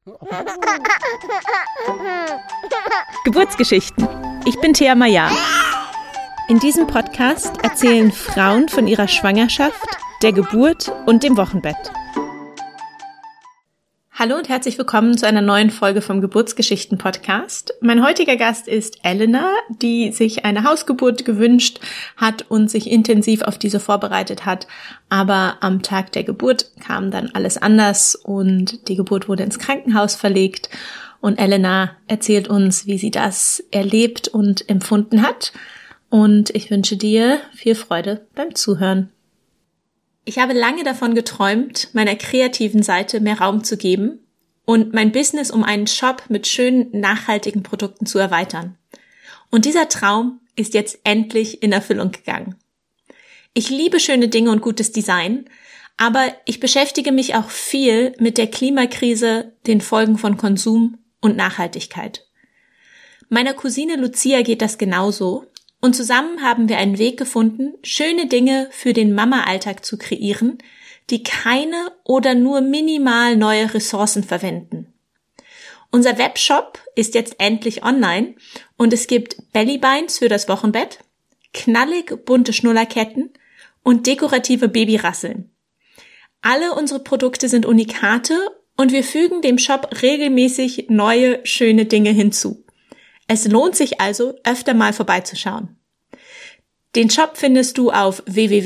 Geburtsgeschichten. Ich bin Thea Maya. In diesem Podcast erzählen Frauen von ihrer Schwangerschaft, der Geburt und dem Wochenbett. Hallo und herzlich willkommen zu einer neuen Folge vom Geburtsgeschichten-Podcast. Mein heutiger Gast ist Elena, die sich eine Hausgeburt gewünscht hat und sich intensiv auf diese vorbereitet hat. Aber am Tag der Geburt kam dann alles anders und die Geburt wurde ins Krankenhaus verlegt. Und Elena erzählt uns, wie sie das erlebt und empfunden hat. Und ich wünsche dir viel Freude beim Zuhören. Ich habe lange davon geträumt, meiner kreativen Seite mehr Raum zu geben und mein Business um einen Shop mit schönen, nachhaltigen Produkten zu erweitern. Und dieser Traum ist jetzt endlich in Erfüllung gegangen. Ich liebe schöne Dinge und gutes Design, aber ich beschäftige mich auch viel mit der Klimakrise, den Folgen von Konsum und Nachhaltigkeit. Meiner Cousine Lucia geht das genauso. Und zusammen haben wir einen Weg gefunden, schöne Dinge für den Mama-Alltag zu kreieren, die keine oder nur minimal neue Ressourcen verwenden. Unser Webshop ist jetzt endlich online und es gibt Bellybeins für das Wochenbett, knallig bunte Schnullerketten und dekorative Babyrasseln. Alle unsere Produkte sind Unikate und wir fügen dem Shop regelmäßig neue, schöne Dinge hinzu. Es lohnt sich also, öfter mal vorbeizuschauen. Den Shop findest du auf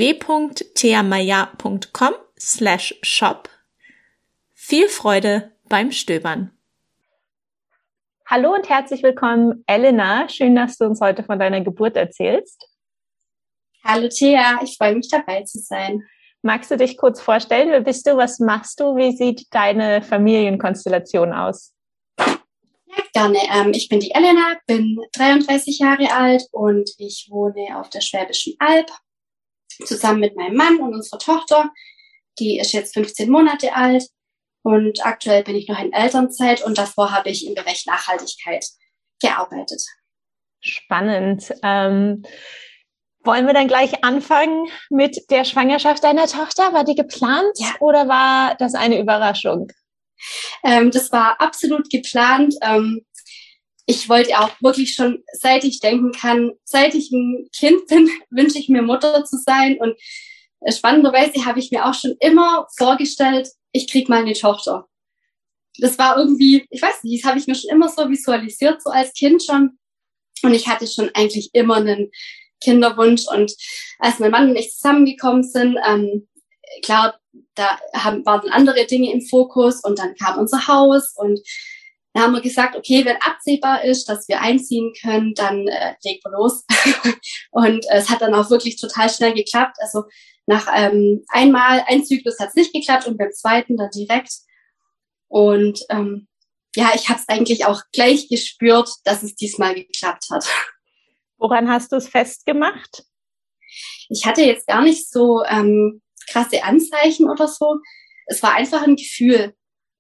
www.theamaya.com/shop. Viel Freude beim Stöbern. Hallo und herzlich willkommen, Elena. Schön, dass du uns heute von deiner Geburt erzählst. Hallo Thea, ich freue mich dabei zu sein. Magst du dich kurz vorstellen? Wer bist du? Was machst du? Wie sieht deine Familienkonstellation aus? Ja, gerne. Ich bin die Elena, bin 33 Jahre alt und ich wohne auf der Schwäbischen Alb zusammen mit meinem Mann und unserer Tochter. Die ist jetzt 15 Monate alt und aktuell bin ich noch in Elternzeit und davor habe ich im Bereich Nachhaltigkeit gearbeitet. Spannend. Wollen wir dann gleich anfangen mit der Schwangerschaft deiner Tochter? War die geplant oder war das eine Überraschung? Das war absolut geplant. Ich wollte auch wirklich schon, seit ich denken kann, seit ich ein Kind bin, wünsche ich mir Mutter zu sein. Und spannenderweise habe ich mir auch schon immer vorgestellt, ich kriege mal eine Tochter. Das war irgendwie, ich weiß nicht, das habe ich mir schon immer so visualisiert, so als Kind schon. Und ich hatte schon eigentlich immer einen Kinderwunsch. Und als mein Mann und ich zusammengekommen sind, klar, da waren dann andere Dinge im Fokus und dann kam unser Haus und da haben wir gesagt, okay, wenn absehbar ist, dass wir einziehen können, dann legen wir los. Und es hat dann auch wirklich total schnell geklappt. Also nach ein Zyklus hat es nicht geklappt und beim zweiten dann direkt. Und ich habe es eigentlich auch gleich gespürt, dass es diesmal geklappt hat. Woran hast du es festgemacht? Ich hatte jetzt gar nicht so krasse Anzeichen oder so. Es war einfach ein Gefühl.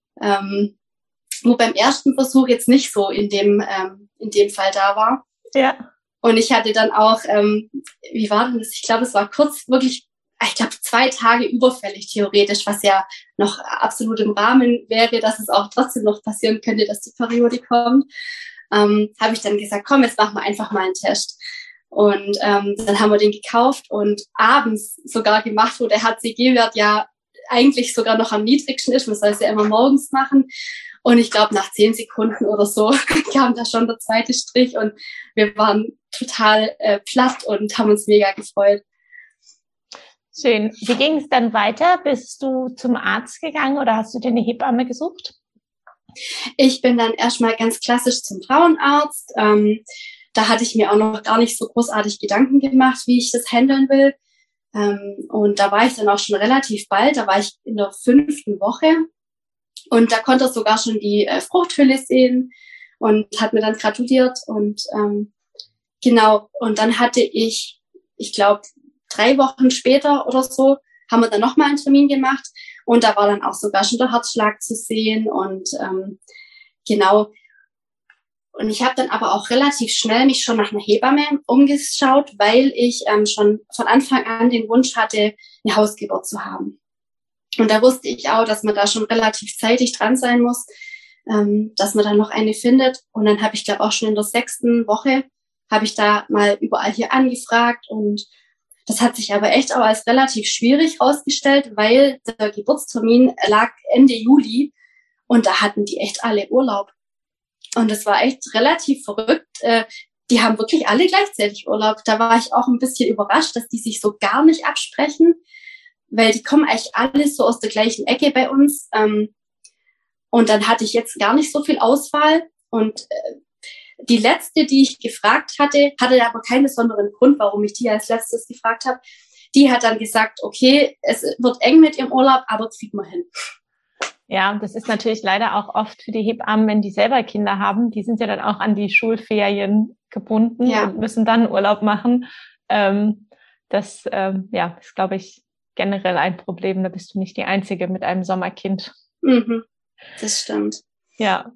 Wo beim ersten Versuch jetzt nicht so in dem Fall da war. Ja. Und ich hatte dann auch, wie war denn das? Ich glaube, es war kurz wirklich, 2 Tage überfällig theoretisch, was ja noch absolut im Rahmen wäre, dass es auch trotzdem noch passieren könnte, dass die Periode kommt. Habe ich dann gesagt, komm, jetzt machen wir einfach mal einen Test. Und dann haben wir den gekauft und abends sogar gemacht, wo der HCG-Wert ja eigentlich sogar noch am niedrigsten ist. Man soll es ja immer morgens machen. Und ich glaube, nach 10 Sekunden oder so kam da schon der zweite Strich und wir waren total platt und haben uns mega gefreut. Schön. Wie ging es dann weiter? Bist du zum Arzt gegangen oder hast du dir eine Hebamme gesucht? Ich bin dann erstmal ganz klassisch zum Frauenarzt. Da hatte ich mir auch noch gar nicht so großartig Gedanken gemacht, wie ich das handeln will. Und da war ich dann auch schon relativ bald. Da war ich in der 5. Woche. Und da konnte er sogar schon die Fruchthülle sehen und hat mir dann gratuliert. Und genau, und dann hatte ich glaube, 3 Wochen später oder so, haben wir dann nochmal einen Termin gemacht. Und da war dann auch sogar schon der Herzschlag zu sehen. Und genau. Und ich habe dann aber auch relativ schnell mich schon nach einer Hebamme umgeschaut, weil ich schon von Anfang an den Wunsch hatte, eine Hausgeburt zu haben. Und da wusste ich auch, dass man da schon relativ zeitig dran sein muss, dass man dann noch eine findet. Und dann habe ich, glaube auch schon in der 6. Woche, habe ich da mal überall hier angefragt. Und das hat sich aber echt auch als relativ schwierig herausgestellt, weil der Geburtstermin lag Ende Juli und da hatten die echt alle Urlaub. Und das war echt relativ verrückt. Die haben wirklich alle gleichzeitig Urlaub. Da war ich auch ein bisschen überrascht, dass die sich so gar nicht absprechen, weil die kommen eigentlich alle so aus der gleichen Ecke bei uns. Und dann hatte ich jetzt gar nicht so viel Auswahl. Und die letzte, die ich gefragt hatte aber keinen besonderen Grund, warum ich die als letztes gefragt habe. Die hat dann gesagt, okay, es wird eng mit ihrem Urlaub, aber das kriegen wir hin. Ja, das ist natürlich leider auch oft für die Hebammen, wenn die selber Kinder haben, die sind ja dann auch an die Schulferien gebunden und müssen dann Urlaub machen. Das ist, glaube ich, generell ein Problem. Da bist du nicht die Einzige mit einem Sommerkind. Mhm, das stimmt. Ja.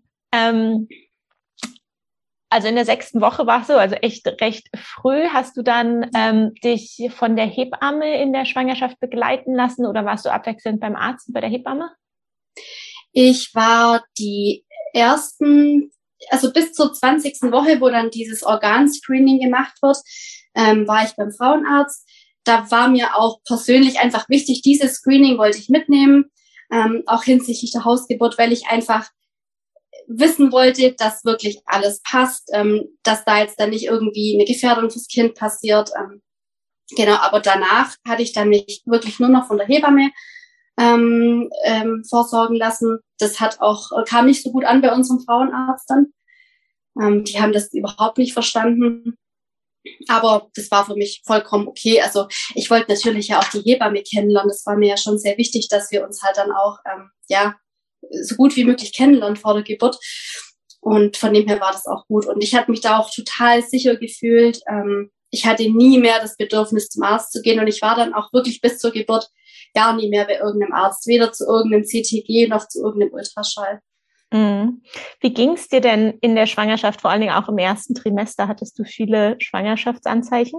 Also in der 6. Woche warst du, also echt recht früh. Hast du dann dich von der Hebamme in der Schwangerschaft begleiten lassen oder warst du abwechselnd beim Arzt und bei der Hebamme? Ich war die ersten, also bis zur 20. Woche, wo dann dieses Organscreening gemacht wird, war ich beim Frauenarzt. Da war mir auch persönlich einfach wichtig, dieses Screening wollte ich mitnehmen, auch hinsichtlich der Hausgeburt, weil ich einfach wissen wollte, dass wirklich alles passt, dass da jetzt dann nicht irgendwie eine Gefährdung fürs Kind passiert. Genau, aber danach hatte ich dann mich wirklich nur noch von der Hebamme vorsorgen lassen. Das kam nicht so gut an bei unserem Frauenarzt dann. Die haben das überhaupt nicht verstanden. Aber das war für mich vollkommen okay. Also ich wollte natürlich ja auch die Hebamme kennenlernen. Das war mir ja schon sehr wichtig, dass wir uns halt dann auch so gut wie möglich kennenlernen vor der Geburt. Und von dem her war das auch gut. Und ich hatte mich da auch total sicher gefühlt. Ich hatte nie mehr das Bedürfnis, zum Arzt zu gehen. Und ich war dann auch wirklich bis zur Geburt gar nie mehr bei irgendeinem Arzt. Weder zu irgendeinem CTG noch zu irgendeinem Ultraschall. Mhm. Wie ging es dir denn in der Schwangerschaft, vor allen Dingen auch im ersten Trimester? Hattest du viele Schwangerschaftsanzeichen?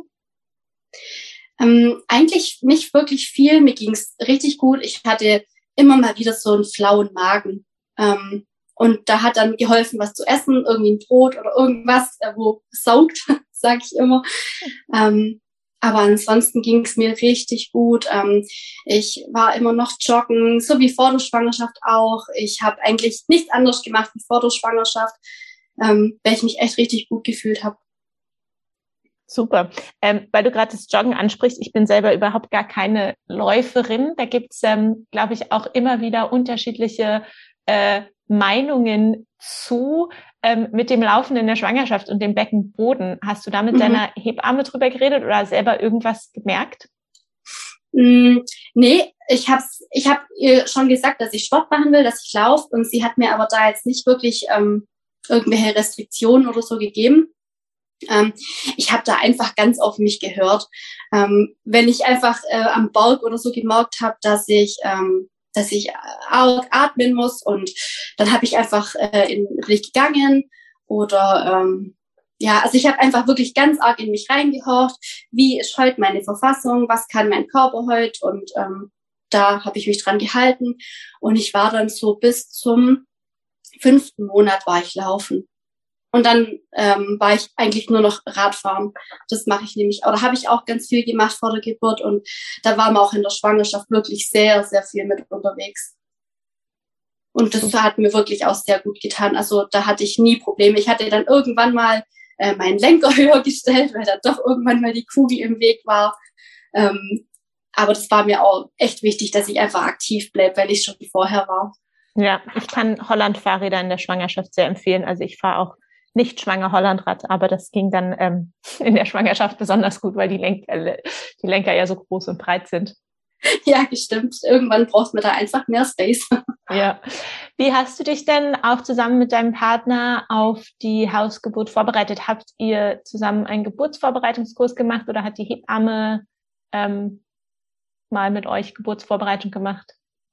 Eigentlich nicht wirklich viel. Mir ging es richtig gut. Ich hatte immer mal wieder so einen flauen Magen. Und da hat dann geholfen, was zu essen, irgendwie ein Brot oder irgendwas, wo es saugt, sage ich immer. Aber ansonsten ging es mir richtig gut. Ich war immer noch joggen, so wie vor der Schwangerschaft auch. Ich habe eigentlich nichts anderes gemacht wie vor der Schwangerschaft, weil ich mich echt richtig gut gefühlt habe. Super. Weil du gerade das Joggen ansprichst, ich bin selber überhaupt gar keine Läuferin. Da gibt's, glaube ich, auch immer wieder unterschiedliche Meinungen zu mit dem Laufen in der Schwangerschaft und dem Beckenboden. Hast du da mit deiner Hebamme drüber geredet oder selber irgendwas gemerkt? Nee, ich hab ihr schon gesagt, dass ich Sport machen will, dass ich laufe, und sie hat mir aber da jetzt nicht wirklich irgendwelche Restriktionen oder so gegeben. Ich habe da einfach ganz auf mich gehört. Wenn ich einfach am Bauch oder so gemerkt habe, dass ich atmen muss, und dann habe ich einfach bin ich gegangen oder also ich habe einfach wirklich ganz arg in mich reingehorcht, wie ist heute meine Verfassung, was kann mein Körper heute, und da habe ich mich dran gehalten, und ich war dann so bis zum 5. Monat war ich laufen. Und dann war ich eigentlich nur noch Radfahren. Das mache ich nämlich, oder habe ich auch ganz viel gemacht vor der Geburt, und da waren wir auch in der Schwangerschaft wirklich sehr, sehr viel mit unterwegs. Und das hat mir wirklich auch sehr gut getan. Also da hatte ich nie Probleme. Ich hatte dann irgendwann mal meinen Lenker höher gestellt, weil da doch irgendwann mal die Kugel im Weg war. Aber das war mir auch echt wichtig, dass ich einfach aktiv bleibe, weil ich schon vorher war. Ja, ich kann Holland-Fahrräder in der Schwangerschaft sehr empfehlen. Also ich fahre auch nicht schwanger Hollandrad, aber das ging dann in der Schwangerschaft besonders gut, weil die Lenker ja so groß und breit sind. Ja, stimmt. Irgendwann braucht man da einfach mehr Space. Ja. Wie hast du dich denn auch zusammen mit deinem Partner auf die Hausgeburt vorbereitet? Habt ihr zusammen einen Geburtsvorbereitungskurs gemacht oder hat die Hebamme mal mit euch Geburtsvorbereitung gemacht?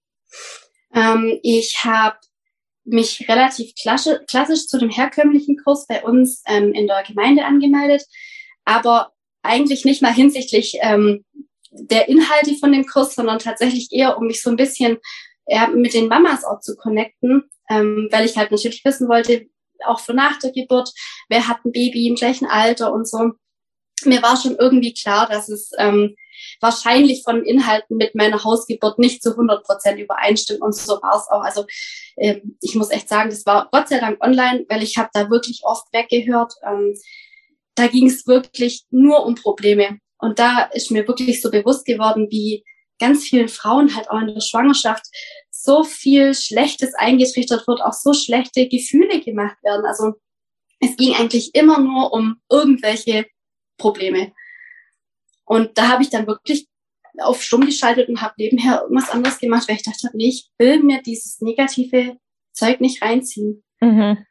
Ich habe mich relativ klassisch zu dem herkömmlichen Kurs bei uns in der Gemeinde angemeldet, aber eigentlich nicht mal hinsichtlich der Inhalte von dem Kurs, sondern tatsächlich eher, um mich so ein bisschen mit den Mamas auch zu connecten, weil ich halt natürlich wissen wollte, auch für nach der Geburt, wer hat ein Baby im gleichen Alter und so. Mir war schon irgendwie klar, dass es wahrscheinlich von Inhalten mit meiner Hausgeburt nicht zu 100% übereinstimmt, und so war es auch. Also ich muss echt sagen, das war Gott sei Dank online, weil ich habe da wirklich oft weggehört. Da ging es wirklich nur um Probleme. Und da ist mir wirklich so bewusst geworden, wie ganz vielen Frauen halt auch in der Schwangerschaft so viel Schlechtes eingetrichtert wird, auch so schlechte Gefühle gemacht werden. Also es ging eigentlich immer nur um irgendwelche Probleme. Und da habe ich dann wirklich auf stumm geschaltet und habe nebenher irgendwas anderes gemacht, weil ich dachte, nee, ich will mir dieses negative Zeug nicht reinziehen. Mhm.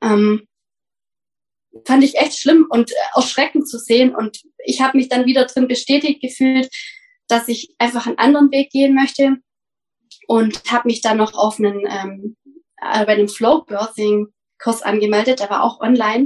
Fand ich echt schlimm und erschreckend zu sehen. Und ich habe mich dann wieder drin bestätigt gefühlt, dass ich einfach einen anderen Weg gehen möchte, und habe mich dann noch auf bei einem Flow-Birthing-Kurs angemeldet. Der war auch online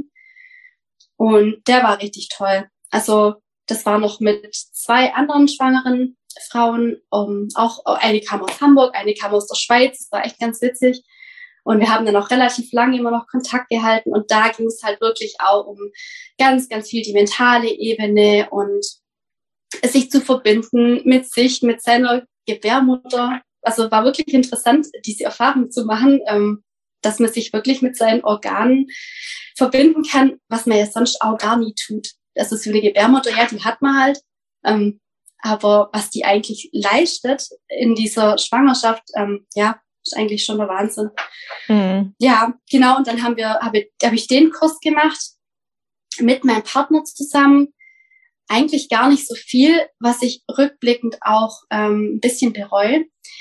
und der war richtig toll. Also das war noch mit 2 anderen schwangeren Frauen. Auch eine kam aus Hamburg, eine kam aus der Schweiz. Das war echt ganz witzig. Und wir haben dann auch relativ lange immer noch Kontakt gehalten. Und da ging es halt wirklich auch um ganz, ganz viel die mentale Ebene und sich zu verbinden mit sich, mit seiner Gebärmutter. Also war wirklich interessant, diese Erfahrung zu machen, dass man sich wirklich mit seinen Organen verbinden kann, was man ja sonst auch gar nie tut. Das ist für eine Gebärmutter, ja, die hat man halt. Aber was die eigentlich leistet in dieser Schwangerschaft, ja, ist eigentlich schon der Wahnsinn. Mhm. Ja, genau. Und dann habe ich den Kurs gemacht mit meinem Partner zusammen. Eigentlich gar nicht so viel, was ich rückblickend auch ein bisschen bereue.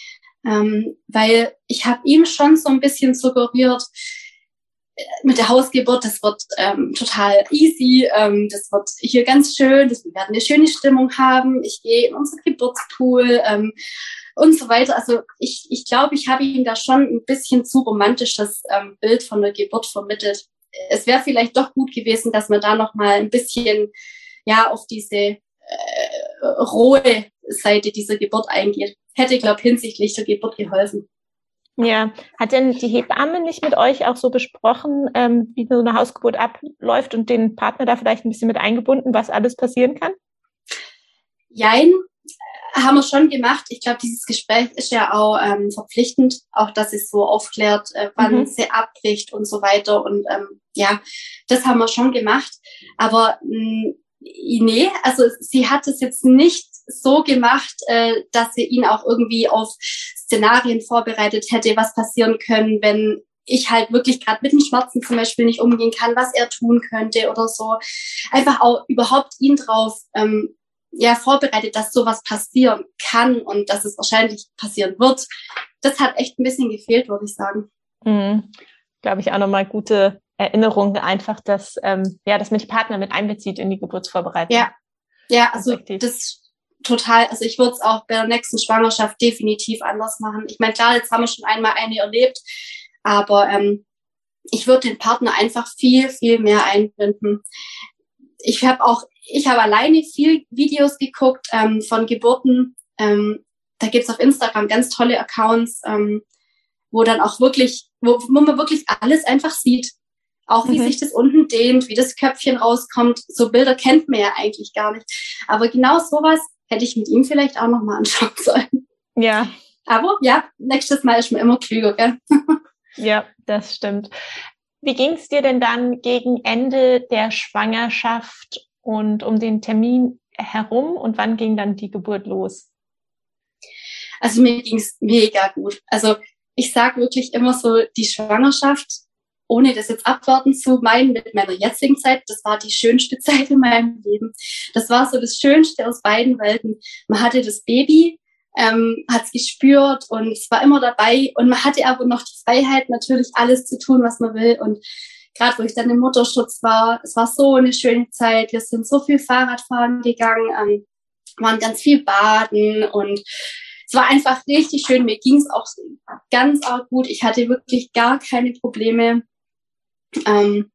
Weil ich habe ihm schon so ein bisschen suggeriert, mit der Hausgeburt, das wird total easy, das wird hier ganz schön, wir werden eine schöne Stimmung haben, ich gehe in unseren Geburtspool und so weiter. Also ich glaube, ich habe ihm da schon ein bisschen zu romantisches Bild von der Geburt vermittelt. Es wäre vielleicht doch gut gewesen, dass man da noch mal ein bisschen ja auf diese rohe Seite dieser Geburt eingeht. Hätte, glaube ich, hinsichtlich der Geburt geholfen. Ja, hat denn die Hebamme nicht mit euch auch so besprochen, wie so eine Hausgeburt abläuft und den Partner da vielleicht ein bisschen mit eingebunden, was alles passieren kann? Jein, haben wir schon gemacht. Ich glaube, dieses Gespräch ist ja auch verpflichtend, auch dass es so aufklärt, wann sie abbricht und so weiter. Und ja, das haben wir schon gemacht. Aber nee, also sie hat es jetzt nicht so gemacht, dass sie ihn auch irgendwie auf Szenarien vorbereitet hätte, was passieren können, wenn ich halt wirklich gerade mit den Schmerzen zum Beispiel nicht umgehen kann, was er tun könnte oder so. Einfach auch überhaupt ihn drauf vorbereitet, dass sowas passieren kann und dass es wahrscheinlich passieren wird. Das hat echt ein bisschen gefehlt, würde ich sagen. Glaube ich auch nochmal gute Erinnerung, einfach, dass dass man die Partner mit einbezieht in die Geburtsvorbereitung. Ja, also das total, also ich würde es auch bei der nächsten Schwangerschaft definitiv anders machen. Ich meine, klar, jetzt haben wir schon einmal eine erlebt, aber ich würde den Partner einfach viel, viel mehr einbinden. Ich habe alleine viel Videos geguckt von Geburten. Da gibt's auf Instagram ganz tolle Accounts, wo dann auch wirklich, wo man wirklich alles einfach sieht. Auch wie sich das unten dehnt, wie das Köpfchen rauskommt. So Bilder kennt man ja eigentlich gar nicht. Aber genau sowas hätte ich mit ihm vielleicht auch nochmal anschauen sollen. Ja. Aber ja, nächstes Mal ist man immer klüger, gell? Ja, das stimmt. Wie ging es dir denn dann gegen Ende der Schwangerschaft und um den Termin herum und wann ging dann die Geburt los? Also mir ging's mega gut. Also ich sage wirklich immer so, die Schwangerschaft, ohne das jetzt abwarten zu meinen mit meiner jetzigen Zeit, das war die schönste Zeit in meinem Leben. Das war so das Schönste aus beiden Welten. Man hatte das Baby, hat es gespürt und es war immer dabei und man hatte aber noch die Freiheit, natürlich alles zu tun, was man will. Und gerade wo ich dann im Mutterschutz war, es war so eine schöne Zeit. Wir sind so viel Fahrradfahren gegangen, waren ganz viel baden und es war einfach richtig schön. Mir ging es auch ganz arg gut. Ich hatte wirklich gar keine Probleme. Dann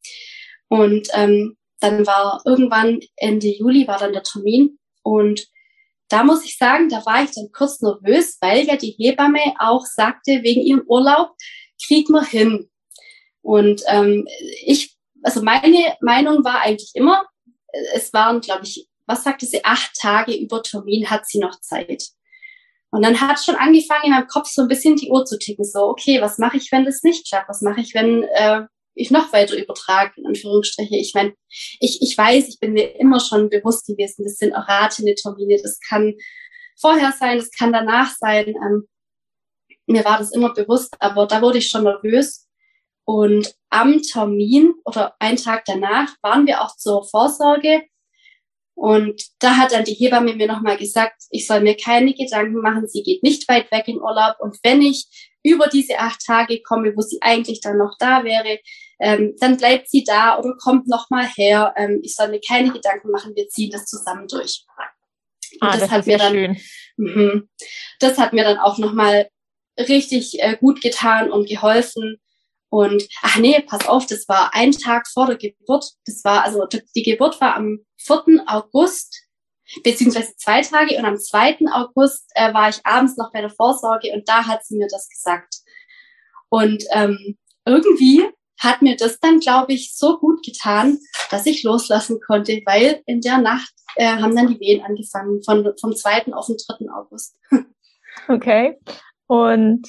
war irgendwann Ende Juli war dann der Termin und da muss ich sagen, da war ich dann kurz nervös, weil ja die Hebamme auch sagte, wegen ihrem Urlaub kriegen wir hin. Und also meine Meinung war eigentlich immer, es waren, glaube ich, was sagte sie, 8 Tage über Termin hat sie noch Zeit. Und dann hat schon angefangen, in meinem Kopf so ein bisschen die Uhr zu ticken. So, okay, was mache ich, wenn das nicht klappt? Was mache ich, wenn ich noch weiter übertrage, in Anführungsstriche? Ich meine, ich weiß, ich bin mir immer schon bewusst gewesen, das sind erratene Termine. Das kann vorher sein, das kann danach sein. Mir war das immer bewusst, aber da wurde ich schon nervös. Und am Termin oder einen Tag danach waren wir auch zur Vorsorge. Und da hat dann die Hebamme mir nochmal gesagt, ich soll mir keine Gedanken machen, sie geht nicht weit weg in Urlaub. Und wenn ich über diese 8 Tage komme, wo sie eigentlich dann noch da wäre, dann bleibt sie da oder kommt nochmal her. Ich soll mir keine Gedanken machen, wir ziehen das zusammen durch. Und das hat mir dann, das hat mir dann auch nochmal richtig gut getan und geholfen. Und, ach nee, pass auf, das war ein Tag vor der Geburt. Die Geburt war am 4. August, beziehungsweise 2 Tage. Und am 2. August war ich abends noch bei der Vorsorge und da hat sie mir das gesagt. Und irgendwie hat mir das dann, glaube ich, so gut getan, dass ich loslassen konnte, weil in der Nacht haben dann die Wehen angefangen, vom 2. auf den 3. August. Okay. Und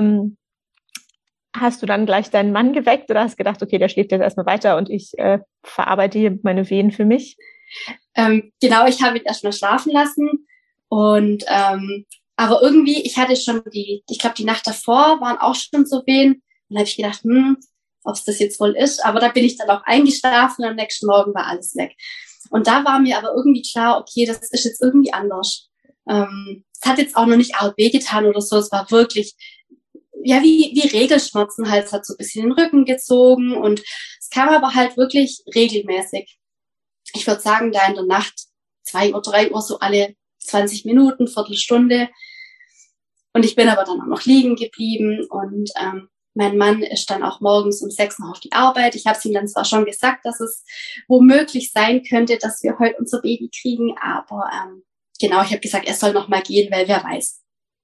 hast du dann gleich deinen Mann geweckt oder hast gedacht, okay, der schläft jetzt erstmal weiter und ich verarbeite hier meine Wehen für mich? Genau, ich habe ihn erstmal schlafen lassen und aber irgendwie, ich hatte schon ich glaube, die Nacht davor waren auch schon so Wehen. Und dann habe ich gedacht, ob es das jetzt wohl ist. Aber da bin ich dann auch eingeschlafen und am nächsten Morgen war alles weg. Und da war mir aber irgendwie klar, okay, das ist jetzt irgendwie anders. Es hat jetzt auch noch nicht arg wehgetan oder so. Es war wirklich, ja, wie Regelschmerzen halt. Es hat so ein bisschen den Rücken gezogen und es kam aber halt wirklich regelmäßig. Ich würde sagen, da in der Nacht 2 Uhr, 3 Uhr, so alle 20 Minuten, Viertelstunde. Und ich bin aber dann auch noch liegen geblieben und mein Mann ist dann auch morgens um 6 noch auf die Arbeit. Ich habe es ihm dann zwar schon gesagt, dass es womöglich sein könnte, dass wir heute unser Baby kriegen, aber genau, ich habe gesagt, er soll noch mal gehen, weil wer weiß.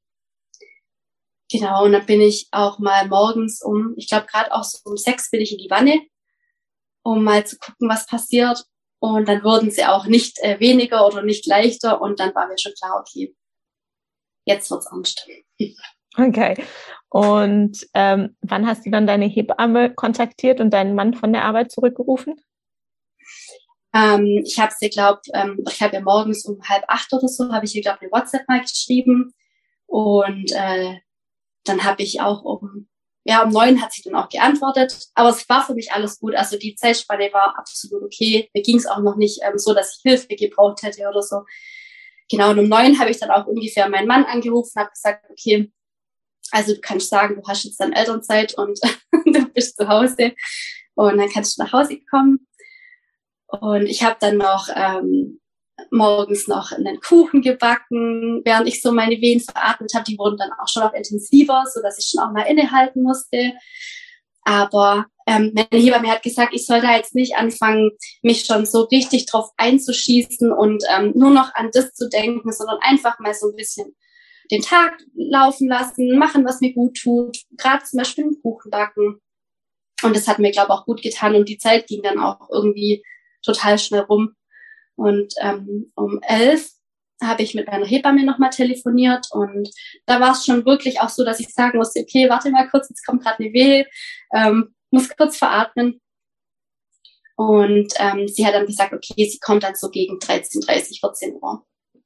Genau, und dann bin ich auch mal morgens ich glaube gerade auch so um 6 bin ich in die Wanne, um mal zu gucken, was passiert. Und dann wurden sie auch nicht weniger oder nicht leichter. Und dann war mir schon klar, okay, jetzt wird's ernst. Okay. Und wann hast du dann deine Hebamme kontaktiert und deinen Mann von der Arbeit zurückgerufen? Ich habe sie, ich habe ja morgens um 7:30 oder so, habe ich ihr, glaube ich, eine WhatsApp mal geschrieben. Und dann habe ich auch um 9 hat sie dann auch geantwortet. Aber es war für mich alles gut. Also die Zeitspanne war absolut okay. Mir ging es auch noch nicht so, dass ich Hilfe gebraucht hätte oder so. Genau, und um 9 habe ich dann auch ungefähr meinen Mann angerufen, habe gesagt, okay, also du kannst sagen, du hast jetzt dann Elternzeit und du bist zu Hause und dann kannst du nach Hause kommen. Und ich habe dann noch morgens noch einen Kuchen gebacken, während ich so meine Wehen veratmet habe. Die wurden dann auch schon noch intensiver, so dass ich schon auch mal innehalten musste. Aber meine Hebamme hat gesagt, ich soll da jetzt nicht anfangen, mich schon so richtig drauf einzuschießen und nur noch an das zu denken, sondern einfach mal so ein bisschen den Tag laufen lassen, machen, was mir gut tut, gerade zum Beispiel einen Kuchen backen. Und das hat mir, glaube ich, auch gut getan und die Zeit ging dann auch irgendwie total schnell rum. Und um 11 habe ich mit meiner Hebamme nochmal telefoniert und da war es schon wirklich auch so, dass ich sagen musste, okay, warte mal kurz, jetzt kommt gerade eine Wehe, muss kurz veratmen. Und sie hat dann gesagt, okay, sie kommt dann so gegen 13:30, 14 Uhr.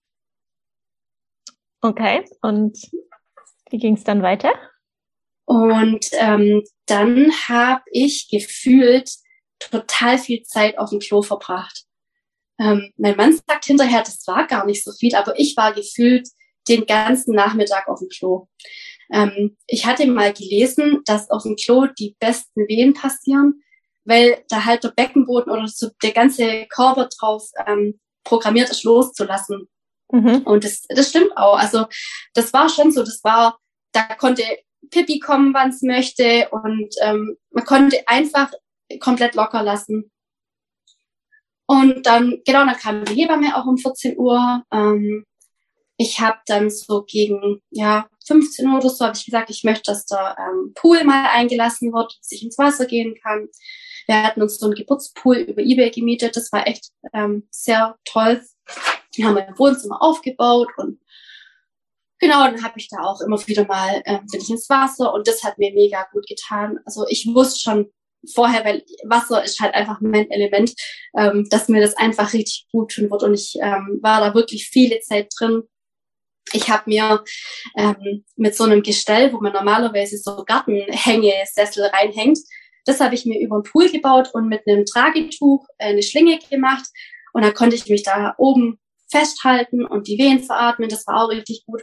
Okay, und wie ging es dann weiter? Und dann habe ich gefühlt total viel Zeit auf dem Klo verbracht. Mein Mann sagt hinterher, das war gar nicht so viel, aber ich war gefühlt den ganzen Nachmittag auf dem Klo. Ich hatte mal gelesen, dass auf dem Klo die besten Wehen passieren, weil da halt der Beckenboden oder so der ganze Körper drauf programmiert ist, loszulassen. Mhm. Und das stimmt auch. Also das war schon so, da konnte Pipi kommen, wann es möchte und man konnte einfach komplett locker lassen. Und dann kam die Hebamme auch um 14 Uhr. ich habe dann so gegen 15 Uhr oder so habe ich gesagt, ich möchte, dass der Pool mal eingelassen wird, dass ich ins Wasser gehen kann. Wir hatten uns so einen Geburtspool über eBay gemietet. Das war echt sehr toll. Wir haben ein Wohnzimmer aufgebaut und genau, dann habe ich da auch immer wieder mal, bin ich ins Wasser und das hat mir mega gut getan. Also ich wusste schon vorher, weil Wasser ist halt einfach mein Element, dass mir das einfach richtig gut tun wird und ich war da wirklich viele Zeit drin. Ich habe mir mit so einem Gestell, wo man normalerweise so Gartenhängesessel reinhängt, das habe ich mir über den Pool gebaut und mit einem Tragetuch eine Schlinge gemacht und dann konnte ich mich da oben festhalten und die Wehen veratmen. Das war auch richtig gut.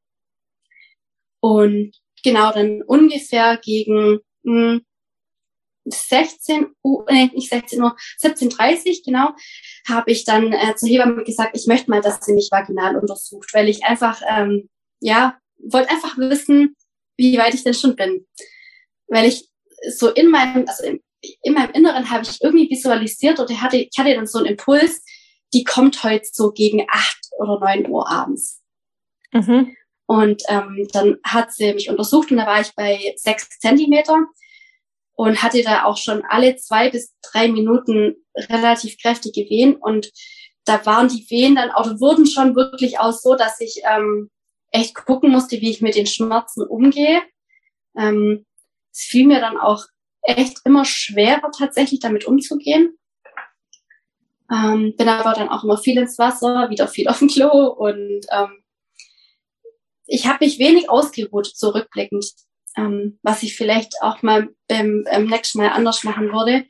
Und genau, dann ungefähr gegen 17:30, genau, habe ich dann zur Hebamme gesagt, ich möchte mal, dass sie mich vaginal untersucht, weil ich einfach, wollte einfach wissen, wie weit ich denn schon bin. Weil ich so in meinem Inneren habe ich irgendwie visualisiert oder ich hatte dann so einen Impuls, die kommt heute so gegen 8 oder 9 Uhr abends. Mhm. Und dann hat sie mich untersucht und da war ich bei 6 Zentimeter und hatte da auch schon alle 2 bis 3 Minuten relativ kräftige Wehen und da waren die Wehen dann auch, wurden schon wirklich auch so, dass ich echt gucken musste, wie ich mit den Schmerzen umgehe. Es fiel mir dann auch echt immer schwerer, tatsächlich damit umzugehen. Bin aber dann auch immer viel ins Wasser, wieder viel auf dem Klo und ich habe mich wenig ausgeruht, zurückblickend, was ich vielleicht auch mal beim nächsten Mal anders machen würde.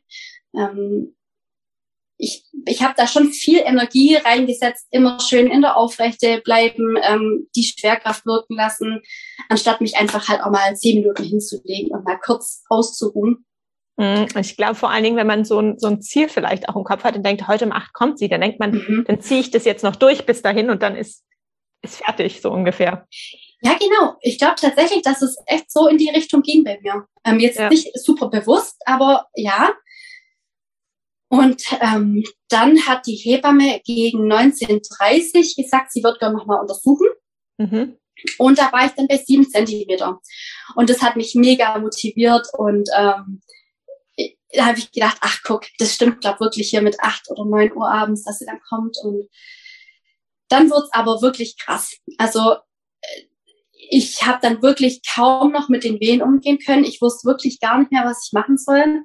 Ich habe da schon viel Energie reingesetzt, immer schön in der Aufrechte bleiben, die Schwerkraft wirken lassen, anstatt mich einfach halt auch mal 10 Minuten hinzulegen und mal kurz auszuruhen. Ich glaube vor allen Dingen, wenn man so ein Ziel vielleicht auch im Kopf hat und denkt, heute um 8 kommt sie, dann denkt man, dann ziehe ich das jetzt noch durch bis dahin und dann ist fertig, so ungefähr. Ja, genau. Ich glaube tatsächlich, dass es echt so in die Richtung ging bei mir. Jetzt nicht super bewusst, aber ja. Und dann hat die Hebamme gegen 19:30 gesagt, sie wird gerne nochmal untersuchen. Mhm. Und da war ich dann bei 7 Zentimeter. Und das hat mich mega motiviert und da habe ich gedacht, ach guck, das stimmt, glaube wirklich hier mit 8 oder 9 Uhr abends, dass sie dann kommt. Und dann wird's aber wirklich krass. Also ich habe dann wirklich kaum noch mit den Wehen umgehen können. Ich wusste wirklich gar nicht mehr, was ich machen soll.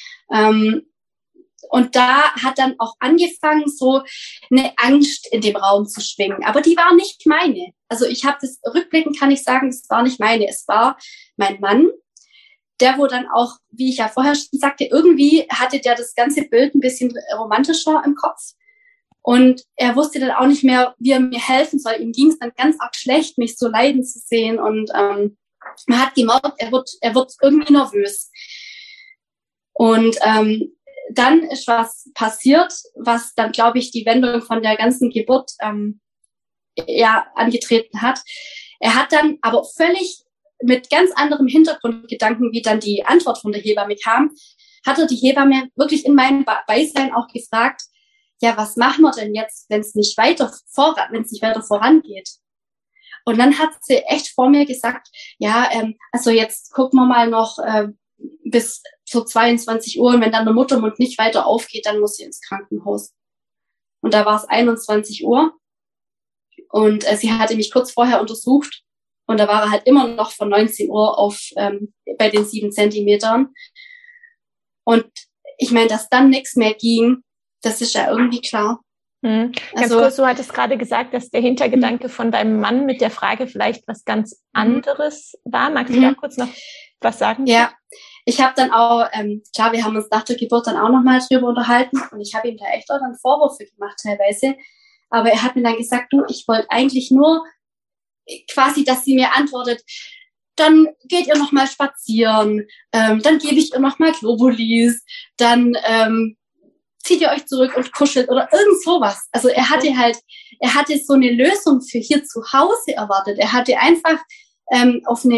Und da hat dann auch angefangen, so eine Angst in dem Raum zu schwingen. Aber die war nicht meine. Also ich habe das, rückblickend kann ich sagen, es war nicht meine. Es war mein Mann, der wo dann auch, wie ich ja vorher schon sagte, irgendwie hatte der das ganze Bild ein bisschen romantischer im Kopf. Und er wusste dann auch nicht mehr, wie er mir helfen soll. Ihm ging es dann ganz arg schlecht, mich so leiden zu sehen. Und man hat gemerkt, er wird irgendwie nervös. Und dann ist was passiert, was dann, glaube ich, die Wendung von der ganzen Geburt angetreten hat. Er hat dann aber völlig mit ganz anderem Hintergrundgedanken, wie dann die Antwort von der Hebamme kam, hat er die Hebamme wirklich in meinem Beisein auch gefragt, ja, was machen wir denn jetzt, wenn es nicht weiter vorangeht? Und dann hat sie echt vor mir gesagt, also jetzt gucken wir mal noch bis zu 22 Uhr und wenn dann der Muttermund nicht weiter aufgeht, dann muss sie ins Krankenhaus. Und da war es 21 Uhr und sie hatte mich kurz vorher untersucht und da war er halt immer noch von 19 Uhr auf bei den 7 Zentimetern. Und ich meine, dass dann nichts mehr ging, das ist ja irgendwie klar. Ganz kurz, du hattest gerade gesagt, dass der Hintergedanke von deinem Mann mit der Frage vielleicht was ganz anderes war. Magst du da kurz noch was sagen? Ja, ich habe dann auch, klar, wir haben uns nach der Geburt dann auch nochmal drüber unterhalten und ich habe ihm da echt auch dann Vorwürfe gemacht teilweise. Aber er hat mir dann gesagt, du, ich wollte eigentlich nur quasi, dass sie mir antwortet, dann geht ihr nochmal spazieren, dann gebe ich ihr nochmal Globulis, dann zieht ihr euch zurück und kuschelt oder irgend sowas. Also er hatte so eine Lösung für hier zu Hause erwartet. Er hatte einfach auf eine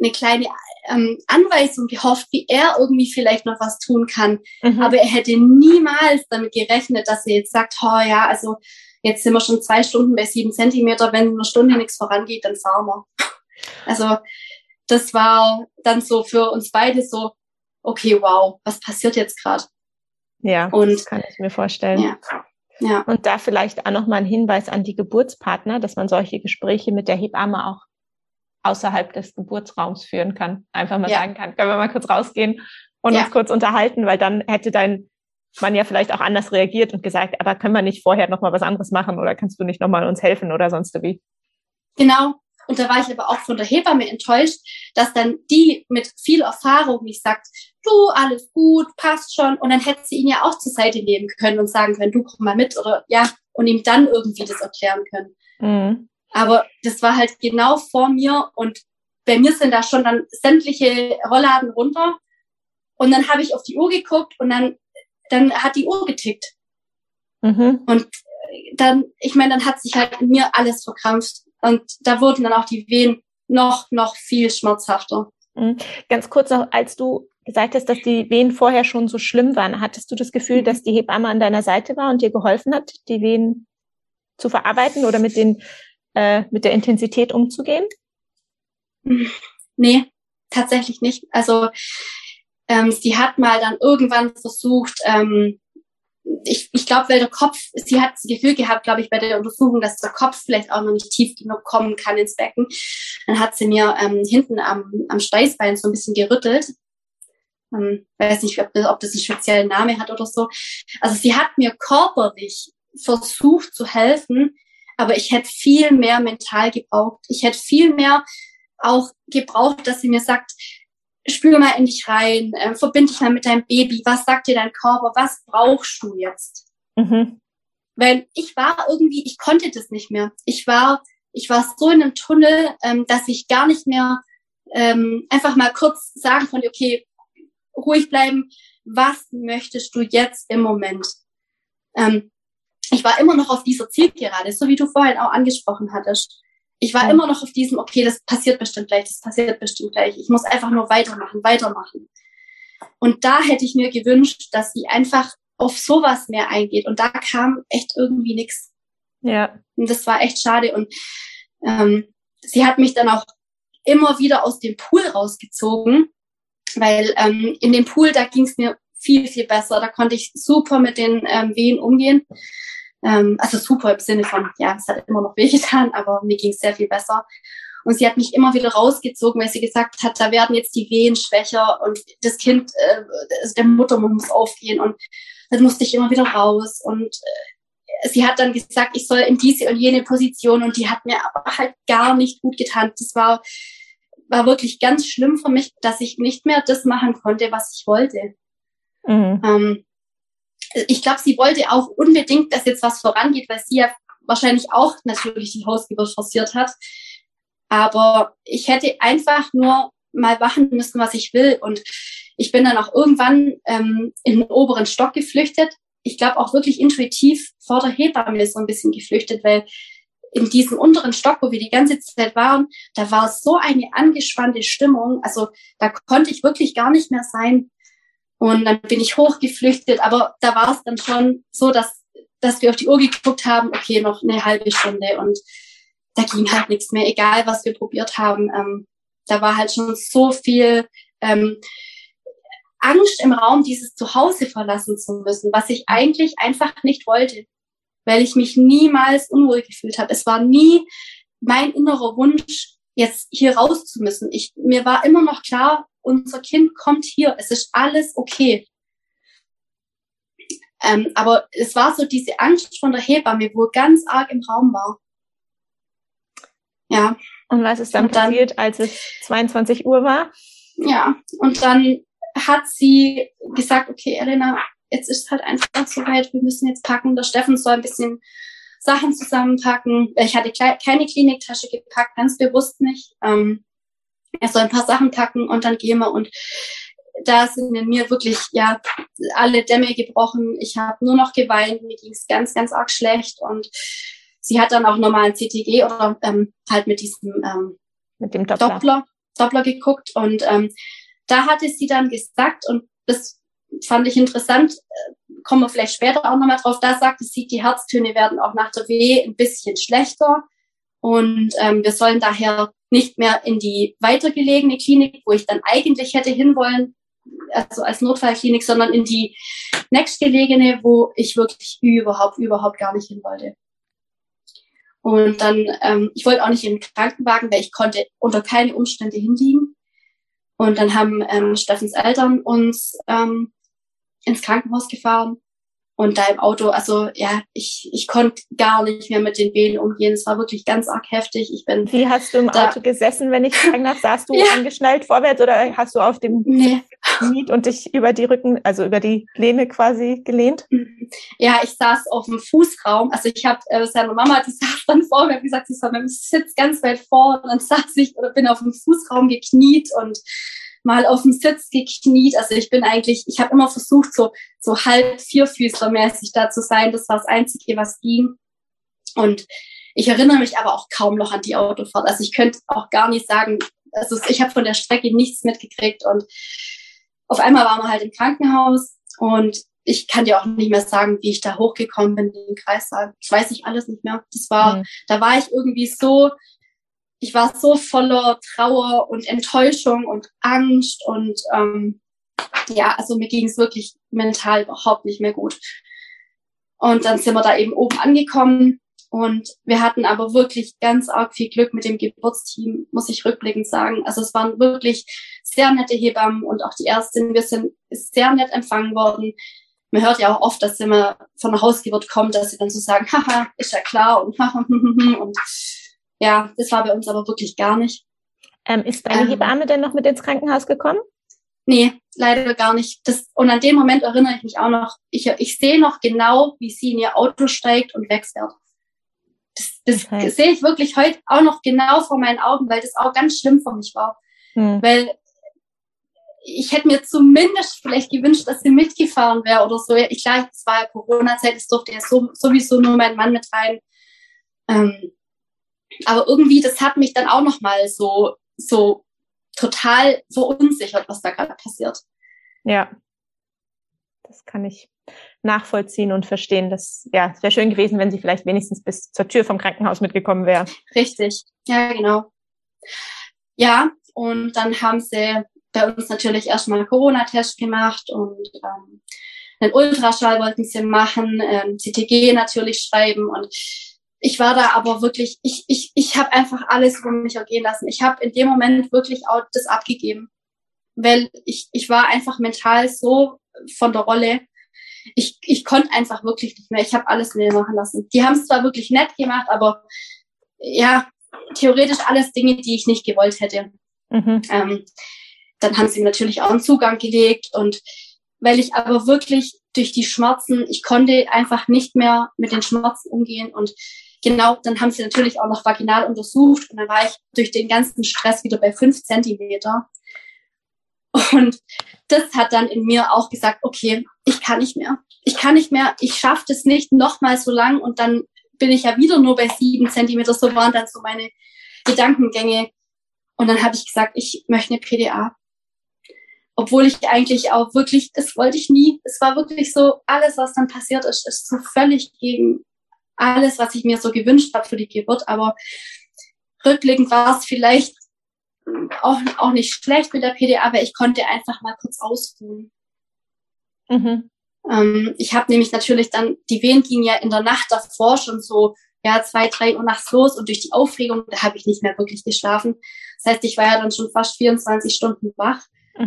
eine kleine Anweisung gehofft, wie er irgendwie vielleicht noch was tun kann. Aber er hätte niemals damit gerechnet, dass er jetzt sagt, oh ja, also jetzt sind wir schon 2 Stunden bei 7 Zentimeter, wenn eine Stunde nichts vorangeht, dann fahren wir. Also das war dann so für uns beide so, okay, wow, was passiert jetzt gerade? Ja, und das kann ich mir vorstellen. Ja. Und da vielleicht auch nochmal ein Hinweis an die Geburtspartner, dass man solche Gespräche mit der Hebamme auch außerhalb des Geburtsraums führen kann. Einfach mal sagen kann, können wir mal kurz rausgehen und uns kurz unterhalten, weil dann hätte dein Mann ja vielleicht auch anders reagiert und gesagt, aber können wir nicht vorher nochmal was anderes machen oder kannst du nicht nochmal uns helfen oder sonst wie? Genau. Und da war ich aber auch von der Hebamme enttäuscht, dass dann die mit viel Erfahrung nicht sagt, du, alles gut, passt schon. Und dann hätte sie ihn ja auch zur Seite nehmen können und sagen können, du komm mal mit oder und ihm dann irgendwie das erklären können. Aber das war halt genau vor mir und bei mir sind da schon dann sämtliche Rollladen runter. Und dann habe ich auf die Uhr geguckt und dann hat die Uhr getickt. Und dann, ich meine, dann hat sich halt in mir alles verkrampft. Und da wurden dann auch die Wehen noch viel schmerzhafter. Ganz kurz noch, als du gesagt hast, dass die Wehen vorher schon so schlimm waren, hattest du das Gefühl, dass die Hebamme an deiner Seite war und dir geholfen hat, die Wehen zu verarbeiten oder mit der Intensität umzugehen? Nee, tatsächlich nicht. Also sie hat mal dann irgendwann versucht, ich glaube, weil der Kopf, sie hat das Gefühl gehabt, glaube ich, bei der Untersuchung, dass der Kopf vielleicht auch noch nicht tief genug kommen kann ins Becken. Dann hat sie mir hinten am Steißbein so ein bisschen gerüttelt. Weiß nicht, ob das einen speziellen Namen hat oder so. Also sie hat mir körperlich versucht zu helfen, aber ich hätte viel mehr mental gebraucht. Ich hätte viel mehr auch gebraucht, dass sie mir sagt, spür mal in dich rein, verbind dich mal mit deinem Baby, was sagt dir dein Körper, was brauchst du jetzt? Weil ich konnte das nicht mehr. Ich war so in einem Tunnel, dass ich gar nicht mehr einfach mal kurz sagen konnte, okay, ruhig bleiben, was möchtest du jetzt im Moment? Ich war immer noch auf dieser Zielgerade, so wie du vorhin auch angesprochen hattest. Ich war immer noch auf diesem, okay, das passiert bestimmt gleich. Ich muss einfach nur weitermachen. Und da hätte ich mir gewünscht, dass sie einfach auf sowas mehr eingeht. Und da kam echt irgendwie nichts. Ja. Und das war echt schade. Und sie hat mich dann auch immer wieder aus dem Pool rausgezogen, weil in dem Pool, da ging es mir viel, viel besser. Da konnte ich super mit den Wehen umgehen. Also super im Sinne von, es hat immer noch wehgetan, aber mir ging es sehr viel besser. Und sie hat mich immer wieder rausgezogen, weil sie gesagt hat, da werden jetzt die Wehen schwächer und das Kind, der Muttermund muss aufgehen. Und dann musste ich immer wieder raus. Und sie hat dann gesagt, ich soll in diese und jene Position. Und die hat mir aber halt gar nicht gut getan. Das war wirklich ganz schlimm für mich, dass ich nicht mehr das machen konnte, was ich wollte. Ich glaube, sie wollte auch unbedingt, dass jetzt was vorangeht, weil sie ja wahrscheinlich auch natürlich die Hausgeburt forciert hat. Aber ich hätte einfach nur mal machen müssen, was ich will. Und ich bin dann auch irgendwann in den oberen Stock geflüchtet. Ich glaube auch wirklich intuitiv vor der Hebamme so ein bisschen geflüchtet, weil in diesem unteren Stock, wo wir die ganze Zeit waren, da war so eine angespannte Stimmung. Also da konnte ich wirklich gar nicht mehr sein. Und dann bin ich hochgeflüchtet, aber da war es dann schon so, dass wir auf die Uhr geguckt haben, okay, noch eine halbe Stunde und da ging halt nichts mehr, egal was wir probiert haben. Da war halt schon so viel Angst im Raum, dieses Zuhause verlassen zu müssen, was ich eigentlich einfach nicht wollte, weil ich mich niemals unwohl gefühlt habe. Es war nie mein innerer Wunsch, jetzt hier raus zu müssen. Mir war immer noch klar, unser Kind kommt hier, es ist alles okay. Aber es war so diese Angst von der Hebamme, wo ganz arg im Raum war. Ja. Und was ist dann passiert, als es 22 Uhr war? Ja, und dann hat sie gesagt, okay, Elena, jetzt ist es halt einfach soweit, wir müssen jetzt packen. Der Steffen soll ein bisschen Sachen zusammenpacken. Ich hatte keine Kliniktasche gepackt, ganz bewusst nicht. Er soll ein paar Sachen packen und dann gehen wir. Und da sind in mir wirklich alle Dämme gebrochen. Ich habe nur noch geweint, mir ging es ganz, ganz arg schlecht. Und sie hat dann auch nochmal ein CTG oder halt mit diesem mit dem Doppler. Doppler geguckt und da hatte sie dann gesagt, und das fand ich interessant, kommen wir vielleicht später auch nochmal drauf, da sagte sie, die Herztöne werden auch nach der Wehe ein bisschen schlechter und wir sollen daher nicht mehr in die weitergelegene Klinik, wo ich dann eigentlich hätte hinwollen, also als Notfallklinik, sondern in die nächstgelegene, wo ich wirklich überhaupt gar nicht hin wollte. Und dann, ich wollte auch nicht in den Krankenwagen, weil ich konnte unter keine Umstände hinliegen. Und dann haben Steffens Eltern uns ins Krankenhaus gefahren. Und da im Auto, also ja, ich konnte gar nicht mehr mit den Wehen umgehen. Es war wirklich ganz arg heftig. Wie hast du im Auto gesessen, wenn ich fragen darf? Saßt du angeschnallt vorwärts oder hast du auf dem gekniet und dich über die über die Lehne quasi gelehnt? Ja, ich saß auf dem Fußraum. Also ich habe seine Mama, die saß dann vor mir, wie gesagt, sie saß mit dem Sitz ganz weit vor und dann saß ich oder bin auf dem Fußraum gekniet und mal auf dem Sitz gekniet. Also ich habe immer versucht, so halb vierfüßlermäßig da zu sein. Das war das Einzige, was ging. Und ich erinnere mich aber auch kaum noch an die Autofahrt. Also ich könnte auch gar nicht sagen, also ich habe von der Strecke nichts mitgekriegt. Und auf einmal waren wir halt im Krankenhaus und ich kann dir auch nicht mehr sagen, wie ich da hochgekommen bin in den Kreissaal. Das weiß ich alles nicht mehr. Da war ich irgendwie ich war so voller Trauer und Enttäuschung und Angst und also mir ging es wirklich mental überhaupt nicht mehr gut. Und dann sind wir da eben oben angekommen und wir hatten aber wirklich ganz arg viel Glück mit dem Geburtsteam, muss ich rückblickend sagen. Also es waren wirklich sehr nette Hebammen und auch die Ärztin. Wir sind sehr nett empfangen worden. Man hört ja auch oft, dass immer von der Hausgeburt kommt, dass sie dann so sagen, haha, ist ja klar und haha, und ja, das war bei uns aber wirklich gar nicht. Ist deine Hebamme denn noch mit ins Krankenhaus gekommen? Nee, leider gar nicht. Und an dem Moment erinnere ich mich auch noch, ich sehe noch genau, wie sie in ihr Auto steigt und wegfährt. Das sehe ich wirklich heute auch noch genau vor meinen Augen, weil das auch ganz schlimm für mich war. Weil ich hätte mir zumindest vielleicht gewünscht, dass sie mitgefahren wäre oder so. Klar, es war ja Corona-Zeit, es durfte ja sowieso nur mein Mann mit rein. Aber irgendwie, das hat mich dann auch nochmal so total verunsichert, was da gerade passiert. Ja, das kann ich nachvollziehen und verstehen. Es wäre schön gewesen, wenn sie vielleicht wenigstens bis zur Tür vom Krankenhaus mitgekommen wäre. Richtig, ja, genau. Ja, und dann haben sie bei uns natürlich erstmal einen Corona-Test gemacht und einen Ultraschall wollten sie machen, CTG natürlich schreiben und ich war da aber wirklich, ich habe einfach alles über mich ergehen lassen. Ich habe in dem Moment wirklich auch das abgegeben, weil ich war einfach mental so von der Rolle. Ich konnte einfach wirklich nicht mehr. Ich habe alles mit mir machen lassen. Die haben es zwar wirklich nett gemacht, aber ja, theoretisch alles Dinge, die ich nicht gewollt hätte. Dann haben sie natürlich auch einen Zugang gelegt und weil ich aber wirklich durch die Schmerzen, ich konnte einfach nicht mehr mit den Schmerzen umgehen und genau, dann haben sie natürlich auch noch vaginal untersucht und dann war ich durch den ganzen Stress wieder bei 5 Zentimeter. Und das hat dann in mir auch gesagt, okay, ich kann nicht mehr, ich schaffe das nicht nochmal so lang und dann bin ich ja wieder nur bei 7 Zentimeter, so waren dann so meine Gedankengänge. Und dann habe ich gesagt, ich möchte eine PDA. Obwohl ich eigentlich auch wirklich, das wollte ich nie, es war wirklich so, alles, was dann passiert ist so völlig gegen alles, was ich mir so gewünscht habe für die Geburt, aber rückblickend war es vielleicht auch nicht schlecht mit der PDA, aber ich konnte einfach mal kurz ausruhen. Ich habe nämlich natürlich dann, die Wehen gingen ja in der Nacht davor schon so, 2, 3 Uhr nachts los und durch die Aufregung, da habe ich nicht mehr wirklich geschlafen. Das heißt, ich war ja dann schon fast 24 Stunden wach.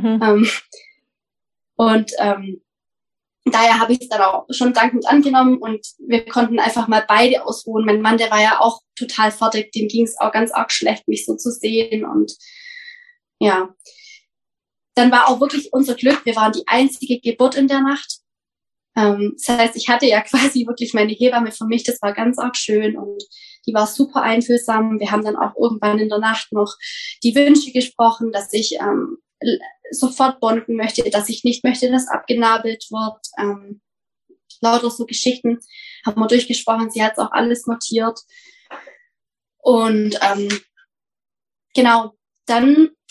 Daher habe ich es dann auch schon dankend angenommen und wir konnten einfach mal beide ausruhen. Mein Mann, der war ja auch total fertig, dem ging es auch ganz arg schlecht, mich so zu sehen und ja. Dann war auch wirklich unser Glück, wir waren die einzige Geburt in der Nacht. Das heißt, ich hatte ja quasi wirklich meine Hebamme für mich, das war ganz arg schön und die war super einfühlsam. Wir haben dann auch irgendwann in der Nacht noch die Wünsche gesprochen, dass ich sofort bonden möchte, dass ich nicht möchte, dass abgenabelt wird. Lauter so Geschichten haben wir durchgesprochen. Sie hat es auch alles notiert. Und genau, dann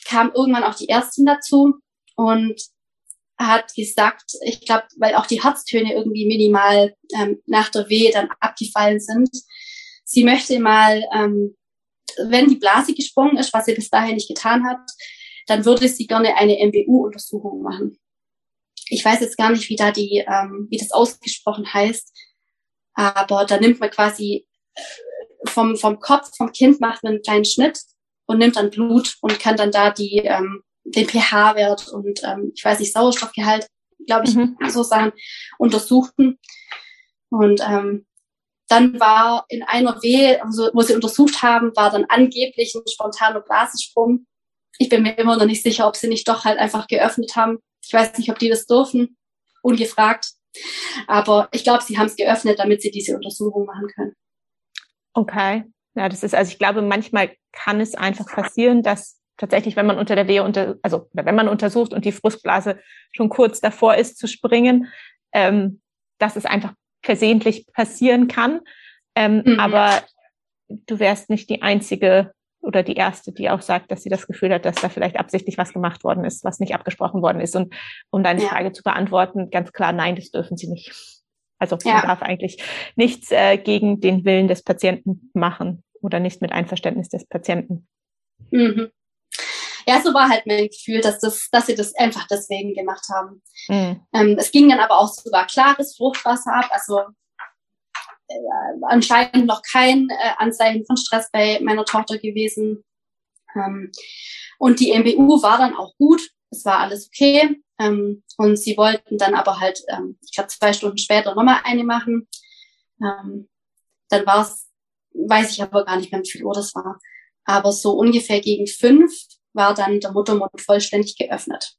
kam irgendwann auch die Ärztin dazu und hat gesagt, ich glaube, weil auch die Herztöne irgendwie minimal nach der Wehe dann abgefallen sind, sie möchte mal, wenn die Blase gesprungen ist, was sie bis dahin nicht getan hat, dann würde sie gerne eine MBU-Untersuchung machen. Ich weiß jetzt gar nicht, wie wie das ausgesprochen heißt, aber da nimmt man quasi vom Kopf vom Kind, macht man einen kleinen Schnitt und nimmt dann Blut und kann dann da den pH-Wert und ich weiß nicht, Sauerstoffgehalt, glaube ich, so Sachen untersuchten. Und dann war in einer Wehe, also, wo sie untersucht haben, war dann angeblich ein spontaner Blasensprung. Ich bin mir immer noch nicht sicher, ob sie nicht doch halt einfach geöffnet haben. Ich weiß nicht, ob die das dürfen, ungefragt. Aber ich glaube, sie haben es geöffnet, damit sie diese Untersuchung machen können. Okay. Ja, also ich glaube, manchmal kann es einfach passieren, dass tatsächlich, wenn man unter der Wehe wenn man untersucht und die Fruchtblase schon kurz davor ist zu springen, dass es einfach versehentlich passieren kann. Aber du wärst nicht die einzige oder die erste, die auch sagt, dass sie das Gefühl hat, dass da vielleicht absichtlich was gemacht worden ist, was nicht abgesprochen worden ist. Und um deine Frage zu beantworten, ganz klar, nein, das dürfen sie nicht. Also man darf eigentlich nichts gegen den Willen des Patienten machen oder nicht mit Einverständnis des Patienten. Mhm. Ja, so war halt mein Gefühl, dass sie das einfach deswegen gemacht haben. Es ging dann aber auch sogar klares Fruchtwasser ab, also anscheinend noch kein Anzeichen von Stress bei meiner Tochter gewesen. Und die MBU war dann auch gut, es war alles okay. Und sie wollten dann aber halt, ich glaube 2 Stunden später nochmal eine machen. Dann war es, weiß ich aber gar nicht mehr, wie viel Uhr das war. Aber so ungefähr gegen 5 war dann der Muttermund vollständig geöffnet.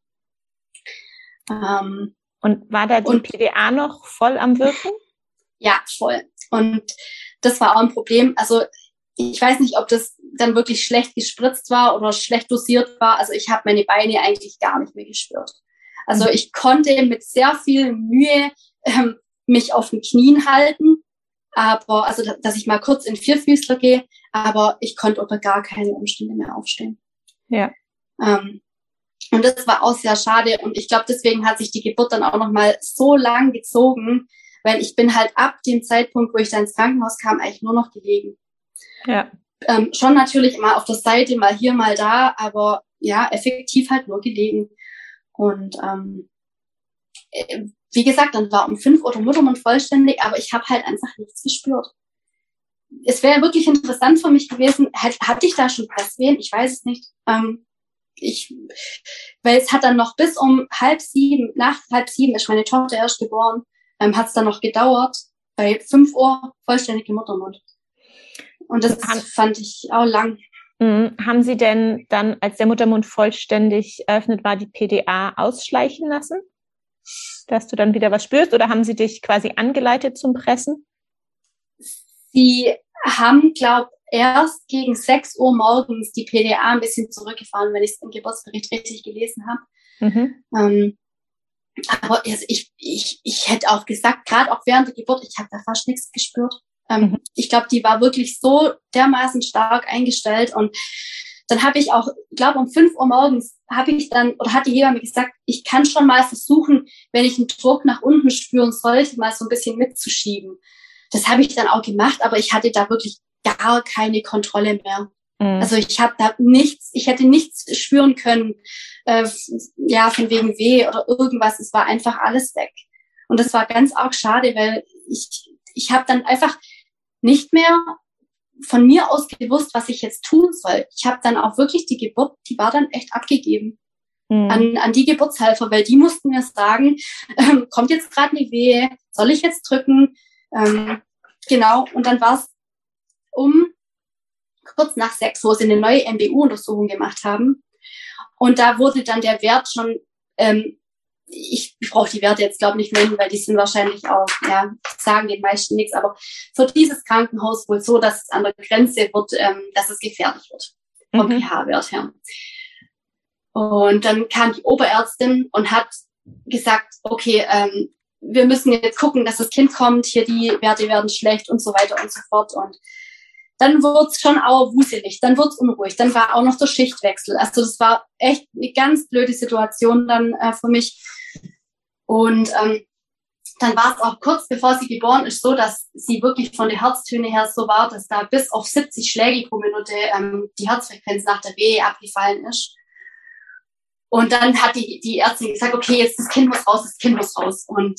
Und war da die PDA noch voll am Wirken? Ja, voll. Und das war auch ein Problem. Also ich weiß nicht, ob das dann wirklich schlecht gespritzt war oder schlecht dosiert war. Also ich habe meine Beine eigentlich gar nicht mehr gespürt. Also ich konnte mit sehr viel Mühe mich auf den Knien halten, aber also dass ich mal kurz in Vierfüßler gehe, aber ich konnte unter gar keine Umstände mehr aufstehen. Ja. Und das war auch sehr schade. Und ich glaube, deswegen hat sich die Geburt dann auch noch mal so lang gezogen, weil ich bin halt ab dem Zeitpunkt, wo ich da ins Krankenhaus kam, eigentlich nur noch gelegen. Ja. Schon natürlich mal auf der Seite, mal hier, mal da, aber ja, effektiv halt nur gelegen. Und wie gesagt, dann war um 5 Uhr der Muttermund vollständig, aber ich habe halt einfach nichts gespürt. Es wäre wirklich interessant für mich gewesen, hatte ich da schon Presswehen? Ich weiß es nicht. Weil es hat dann noch bis um 6:30, nach 6:30 ist meine Tochter erst geboren, hat es dann noch gedauert, bei 5 Uhr vollständig im Muttermund. Und das fand ich auch lang. Haben Sie denn dann, als der Muttermund vollständig eröffnet war, die PDA ausschleichen lassen? Dass du dann wieder was spürst? Oder haben sie dich quasi angeleitet zum Pressen? Sie haben, glaube ich, erst gegen 6 Uhr morgens die PDA ein bisschen zurückgefahren, wenn ich es im Geburtsbericht richtig gelesen habe. Aber also ich hätte auch gesagt, gerade auch während der Geburt, ich habe da fast nichts gespürt. Ich glaube, die war wirklich so dermaßen stark eingestellt. Und dann habe ich auch, glaube um 5 Uhr morgens hat die Hebamme gesagt, ich kann schon mal versuchen, wenn ich einen Druck nach unten spüren sollte, mal so ein bisschen mitzuschieben. Das habe ich dann auch gemacht, aber ich hatte da wirklich gar keine Kontrolle mehr. Also ich hätte nichts spüren können, von wegen weh oder irgendwas. Es war einfach alles weg. Und das war ganz arg schade, weil ich habe dann einfach nicht mehr von mir aus gewusst, was ich jetzt tun soll. Ich habe dann auch wirklich die Geburt, die war dann echt abgegeben an die Geburtshelfer, weil die mussten mir sagen, kommt jetzt gerade eine Wehe, soll ich jetzt drücken? Genau, und dann war es kurz nach 6, wo sie eine neue MBU-Untersuchung gemacht haben. Und da wurde dann der Wert schon, ich brauche die Werte jetzt, glaube ich, nicht nennen, weil die sind wahrscheinlich auch, sagen den meisten nichts, aber für dieses Krankenhaus wohl so, dass es an der Grenze wird, dass es gefährlich wird, vom pH-Wert her. Und dann kam die Oberärztin und hat gesagt, okay, wir müssen jetzt gucken, dass das Kind kommt, hier die Werte werden schlecht und so weiter und so fort. Und dann wurde es schon auch wuselig, dann wurde es unruhig, dann war auch noch der Schichtwechsel. Also das war echt eine ganz blöde Situation dann für mich. Und dann war es auch kurz bevor sie geboren ist so, dass sie wirklich von der Herztöne her so war, dass da bis auf 70 Schläge pro Minute die Herzfrequenz nach der Wehe abgefallen ist. Und dann hat die Ärztin gesagt, okay, jetzt das Kind muss raus, das Kind muss raus. Und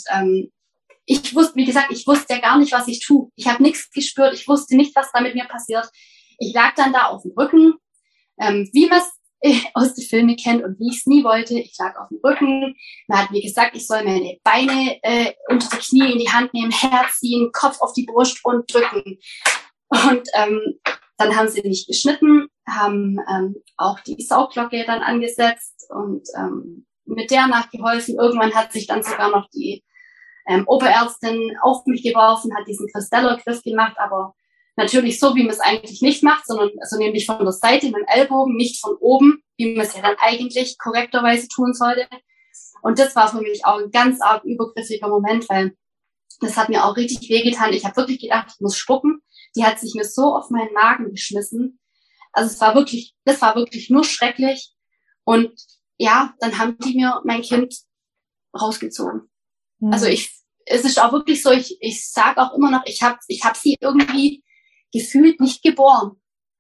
ich wusste, wie gesagt, ich wusste ja gar nicht, was ich tue. Ich habe nichts gespürt, ich wusste nicht, was da mit mir passiert. Ich lag dann da auf dem Rücken, wie man es aus den Filmen kennt und wie ich es nie wollte. Ich lag auf dem Rücken. Man hat mir gesagt, ich soll meine Beine unter die Knie in die Hand nehmen, herziehen, Kopf auf die Brust und drücken. Und dann haben sie mich geschnitten, haben auch die Sauglocke dann angesetzt und mit der nachgeholfen. Irgendwann hat sich dann sogar noch die Oberärztin auf mich geworfen, hat diesen Kristellergriff gemacht, aber natürlich so, wie man es eigentlich nicht macht, sondern also nämlich von der Seite mit dem Ellbogen, nicht von oben, wie man es ja dann eigentlich korrekterweise tun sollte. Und das war für mich auch ein ganz arg übergriffiger Moment, weil das hat mir auch richtig wehgetan. Ich habe wirklich gedacht, ich muss spucken. Die hat sich mir so auf meinen Magen geschmissen. Also das war wirklich nur schrecklich. Und ja, dann haben die mir mein Kind rausgezogen. Also es ist auch wirklich so, ich sage auch immer noch, ich hab sie irgendwie gefühlt nicht geboren.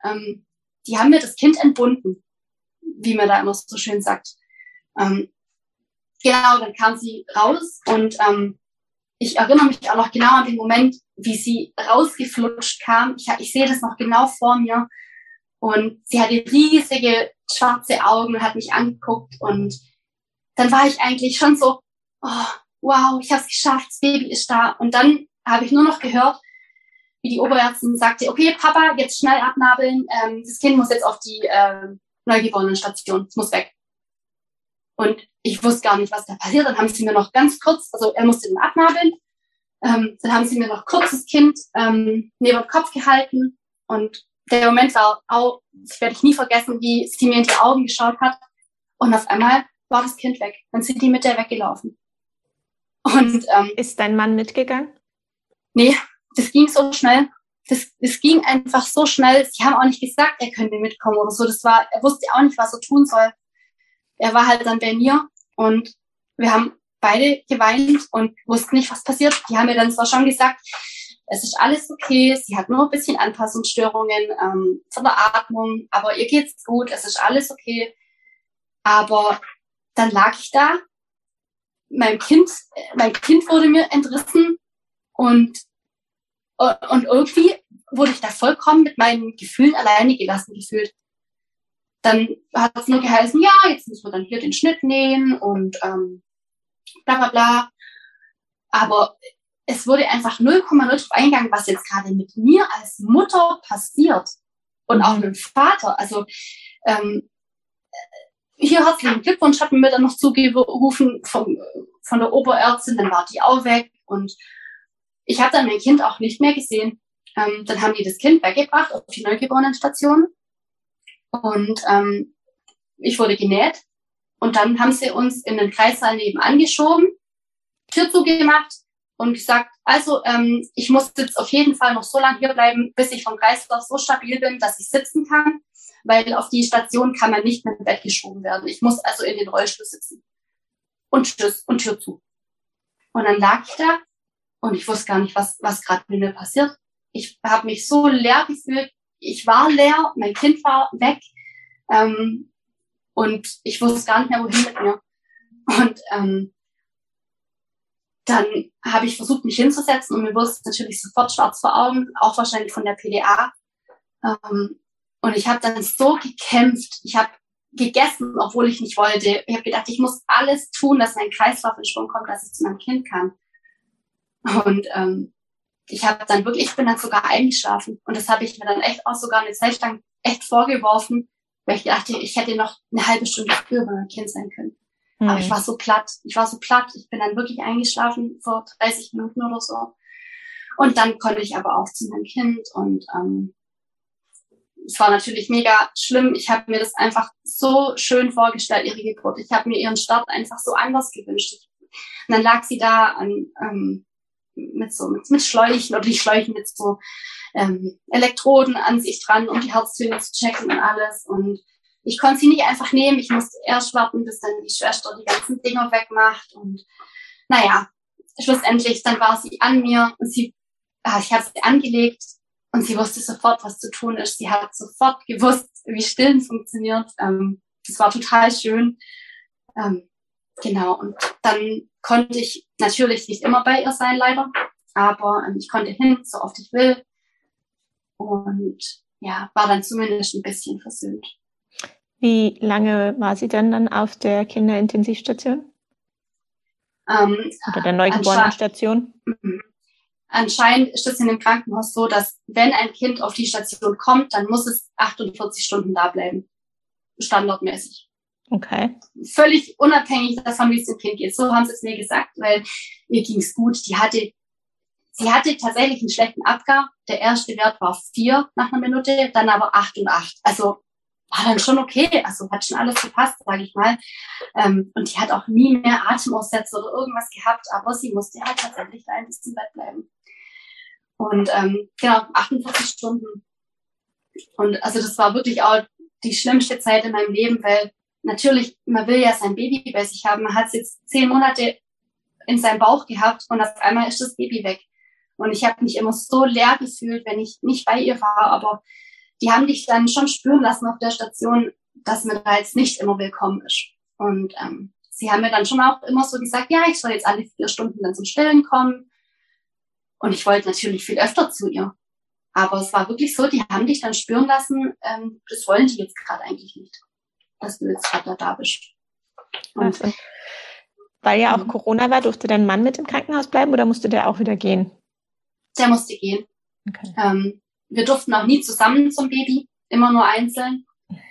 Die haben mir das Kind entbunden, wie man da immer so schön sagt. Genau, dann kam sie raus und ich erinnere mich auch noch genau an den Moment, wie sie rausgeflutscht kam. Ich sehe das noch genau vor mir. Und sie hatte riesige schwarze Augen und hat mich angeguckt. Und dann war ich eigentlich schon so, oh, wow, ich habe es geschafft, das Baby ist da. Und dann habe ich nur noch gehört, wie die Oberärztin sagte, okay, Papa, jetzt schnell abnabeln, das Kind muss jetzt auf die Neugeborenenstation, es muss weg. Und ich wusste gar nicht, was da passiert. Dann haben sie mir noch ganz kurz, also er musste dann abnabeln, dann haben sie mir noch kurz das Kind neben den Kopf gehalten. Und der Moment war auch, das werde ich nie vergessen, wie sie mir in die Augen geschaut hat. Und auf einmal war das Kind weg. Dann sind die mit der weggelaufen. Und ist dein Mann mitgegangen? Nee, das ging so schnell. Das ging einfach so schnell. Sie haben auch nicht gesagt, er könnte mitkommen oder so. Er wusste auch nicht, was er tun soll. Er war halt dann bei mir und wir haben beide geweint und wussten nicht, was passiert. Die haben mir dann zwar schon gesagt, es ist alles okay, sie hat nur ein bisschen Anpassungsstörungen von der Atmung, aber ihr geht's gut, es ist alles okay. Aber dann lag ich da, mein Kind wurde mir entrissen und irgendwie wurde ich da vollkommen mit meinen Gefühlen alleine gelassen gefühlt. Dann hat es nur geheißen, ja, jetzt müssen wir dann hier den Schnitt nähen und bla bla bla. Aber es wurde einfach 0,0 drauf eingegangen, was jetzt gerade mit mir als Mutter passiert. Und auch mit dem Vater. Also hier herzlichen Glückwunsch hat man mir dann noch zugerufen von der Oberärztin, dann war die auch weg. Und ich habe dann mein Kind auch nicht mehr gesehen. Dann haben die das Kind weggebracht auf die Neugeborenenstation. Und ich wurde genäht. Und dann haben sie uns in den Kreissaal nebenan geschoben, Tür zugemacht und gesagt, also ich muss jetzt auf jeden Fall noch so lange hier bleiben, bis ich vom Kreislauf so stabil bin, dass ich sitzen kann, weil auf die Station kann man nicht mit dem Bett geschoben werden. Ich muss also in den Rollstuhl sitzen. Und tschüss und Tür zu. Und dann lag ich da und ich wusste gar nicht, was gerade mit mir passiert. Ich habe mich so leer gefühlt. Ich war leer, mein Kind war weg. Und ich wusste gar nicht mehr, wohin mit mir. Und dann habe ich versucht, mich hinzusetzen und mir wurde es natürlich sofort schwarz vor Augen, auch wahrscheinlich von der PDA. Und ich habe dann so gekämpft. Ich habe gegessen, obwohl ich nicht wollte. Ich habe gedacht, ich muss alles tun, dass mein Kreislauf in Schwung kommt, dass ich zu meinem Kind kann. Und ich bin dann sogar eingeschlafen. Und das habe ich mir dann echt auch sogar eine Zeit lang echt vorgeworfen, weil ich dachte, ich hätte noch eine halbe Stunde früher bei meinem Kind sein können. Aber ich war so platt. Ich bin dann wirklich eingeschlafen vor 30 Minuten oder so. Und dann konnte ich aber auch zu meinem Kind. Und es war natürlich mega schlimm. Ich habe mir das einfach so schön vorgestellt, ihre Geburt. Ich habe mir ihren Start einfach so anders gewünscht. Und dann lag sie da mit Schläuchen oder die Schläuchen mit so Elektroden an sich dran, um die Herztöne zu checken und alles. Und ich konnte sie nicht einfach nehmen. Ich musste erst warten, bis dann die Schwester die ganzen Dinger wegmacht. Und naja, schlussendlich, dann war sie an mir und ich habe sie angelegt und sie wusste sofort, was zu tun ist. Sie hat sofort gewusst, wie Stillen funktioniert. Das war total schön. Genau, und dann konnte ich natürlich nicht immer bei ihr sein, leider. Aber ich konnte hin, so oft ich will. Und ja, war dann zumindest ein bisschen versöhnt. Wie lange war sie denn dann auf der Kinderintensivstation? Oder der Neugeborenenstation? Anscheinend ist es in dem Krankenhaus so, dass wenn ein Kind auf die Station kommt, dann muss es 48 Stunden da bleiben. Standardmäßig. Okay. Völlig unabhängig davon, wie es dem Kind geht. So haben sie es mir gesagt, weil ihr ging es gut. Sie hatte tatsächlich einen schlechten Abgar. Der erste Wert war 4 nach einer Minute, dann aber 8 und 8. Also war dann schon okay. Also hat schon alles gepasst, sage ich mal. Und die hat auch nie mehr Atemaussätze oder irgendwas gehabt, aber sie musste halt tatsächlich da ein bisschen im Bett bleiben. Und genau, 48 Stunden. Und also das war wirklich auch die schlimmste Zeit in meinem Leben, weil natürlich, man will ja sein Baby bei sich haben. Man hat es jetzt 10 Monate in seinem Bauch gehabt und auf einmal ist das Baby weg. Und ich habe mich immer so leer gefühlt, wenn ich nicht bei ihr war. Aber die haben dich dann schon spüren lassen auf der Station, dass man da jetzt nicht immer willkommen ist. Und sie haben mir dann schon auch immer so gesagt, ja, ich soll jetzt alle 4 Stunden dann zum Stillen kommen. Und ich wollte natürlich viel öfter zu ihr. Aber es war wirklich so, die haben dich dann spüren lassen, das wollen die jetzt gerade eigentlich nicht, dass du jetzt gerade da bist. Und weil ja auch Corona war, durfte dein Mann mit im Krankenhaus bleiben oder musste der auch wieder gehen? Der musste gehen. Okay. Wir durften auch nie zusammen zum Baby, immer nur einzeln,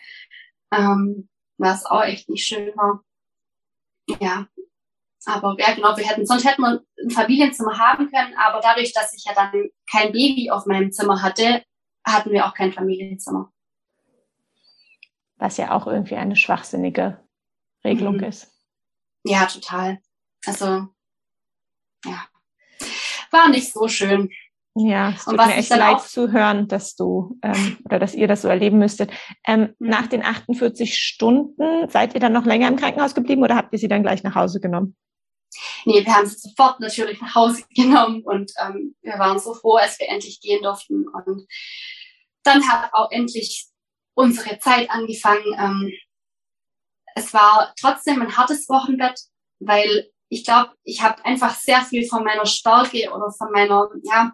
was auch echt nicht schön war. Ja, aber ja genau, sonst hätten wir ein Familienzimmer haben können, aber dadurch, dass ich ja dann kein Baby auf meinem Zimmer hatte, hatten wir auch kein Familienzimmer. Was ja auch irgendwie eine schwachsinnige Regelung ist. Ja, total. Also, ja, war nicht so schön. Ja, es tut mir echt leid zu hören, dass du oder dass ihr das so erleben müsstet. Nach den 48 Stunden, seid ihr dann noch länger im Krankenhaus geblieben oder habt ihr sie dann gleich nach Hause genommen? Nee, wir haben sie sofort natürlich nach Hause genommen und wir waren so froh, als wir endlich gehen durften. Und dann hat auch endlich unsere Zeit angefangen. Es war trotzdem ein hartes Wochenbett, weil ich glaube, ich habe einfach sehr viel von meiner Stärke oder von meiner,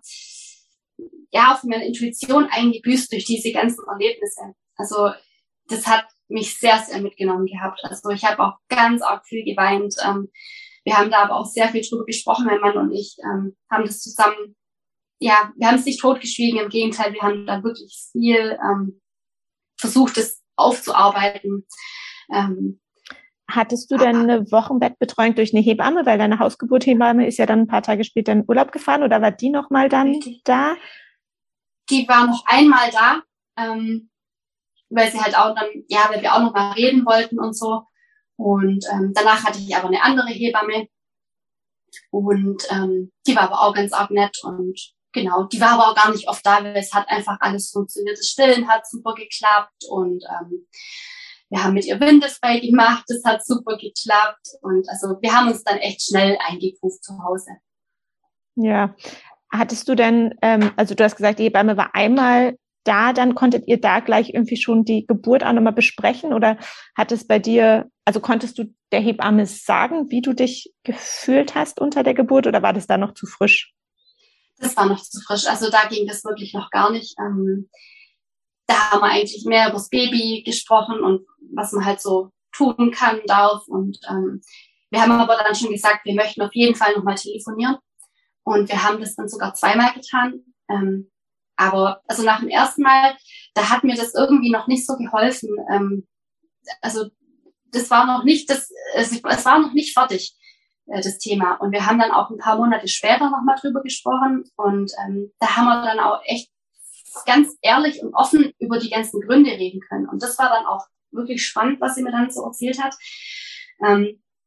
von meiner Intuition eingebüßt durch diese ganzen Erlebnisse. Also das hat mich sehr, sehr mitgenommen gehabt. Also ich habe auch ganz arg viel geweint. Wir haben da aber auch sehr viel drüber gesprochen, mein Mann und ich haben das zusammen, wir haben es nicht totgeschwiegen, im Gegenteil, wir haben da wirklich viel versucht, das aufzuarbeiten. Hattest du denn eine Wochenbettbetreuung durch eine Hebamme, weil deine Hausgeburthebamme ist ja dann ein paar Tage später in Urlaub gefahren oder war die noch mal dann da? Die war noch einmal da, weil sie halt auch dann, weil wir auch noch mal reden wollten und so. Und danach hatte ich aber eine andere Hebamme und die war aber auch ganz arg nett und genau, die war aber auch gar nicht oft da, weil es hat einfach alles funktioniert. Das Stillen hat super geklappt und wir haben mit ihr Winde frei gemacht, das hat super geklappt und also wir haben uns dann echt schnell eingegruft zu Hause. Ja, hattest du denn, also du hast gesagt, die Hebamme war einmal da, dann konntet ihr da gleich irgendwie schon die Geburt auch nochmal besprechen oder hat es bei dir, also konntest du der Hebamme sagen, wie du dich gefühlt hast unter der Geburt oder war das da noch zu frisch? Das war noch zu frisch, also da ging das wirklich noch gar nicht. Da haben wir eigentlich mehr über das Baby gesprochen und was man halt so tun kann, darf. Und wir haben aber dann schon gesagt, wir möchten auf jeden Fall nochmal telefonieren. Und wir haben das dann sogar 2-mal getan. Aber also nach dem ersten Mal, da hat mir das irgendwie noch nicht so geholfen. Also das war noch nicht, es war noch nicht fertig, das Thema. Und wir haben dann auch ein paar Monate später nochmal drüber gesprochen. Und da haben wir dann auch echt ganz ehrlich und offen über die ganzen Gründe reden können. Und das war dann auch wirklich spannend, was sie mir dann so erzählt hat.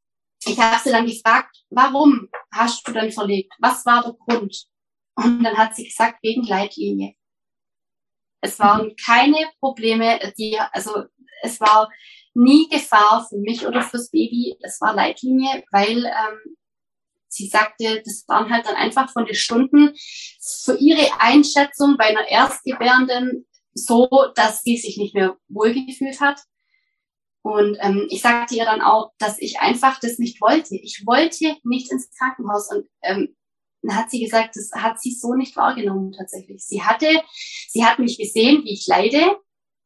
ich habe sie dann gefragt, warum hast du denn verlegt? Was war der Grund? Und dann hat sie gesagt, wegen Leitlinie. Es waren keine Probleme, es war nie Gefahr für mich oder fürs Baby. Es war Leitlinie, weil sie sagte, das waren halt dann einfach von den Stunden für ihre Einschätzung bei einer Erstgebärenden so, dass sie sich nicht mehr wohlgefühlt hat. Und ich sagte ihr dann auch, dass ich einfach das nicht wollte. Ich wollte nicht ins Krankenhaus. Und dann hat sie gesagt, das hat sie so nicht wahrgenommen tatsächlich. Sie hat mich gesehen, wie ich leide.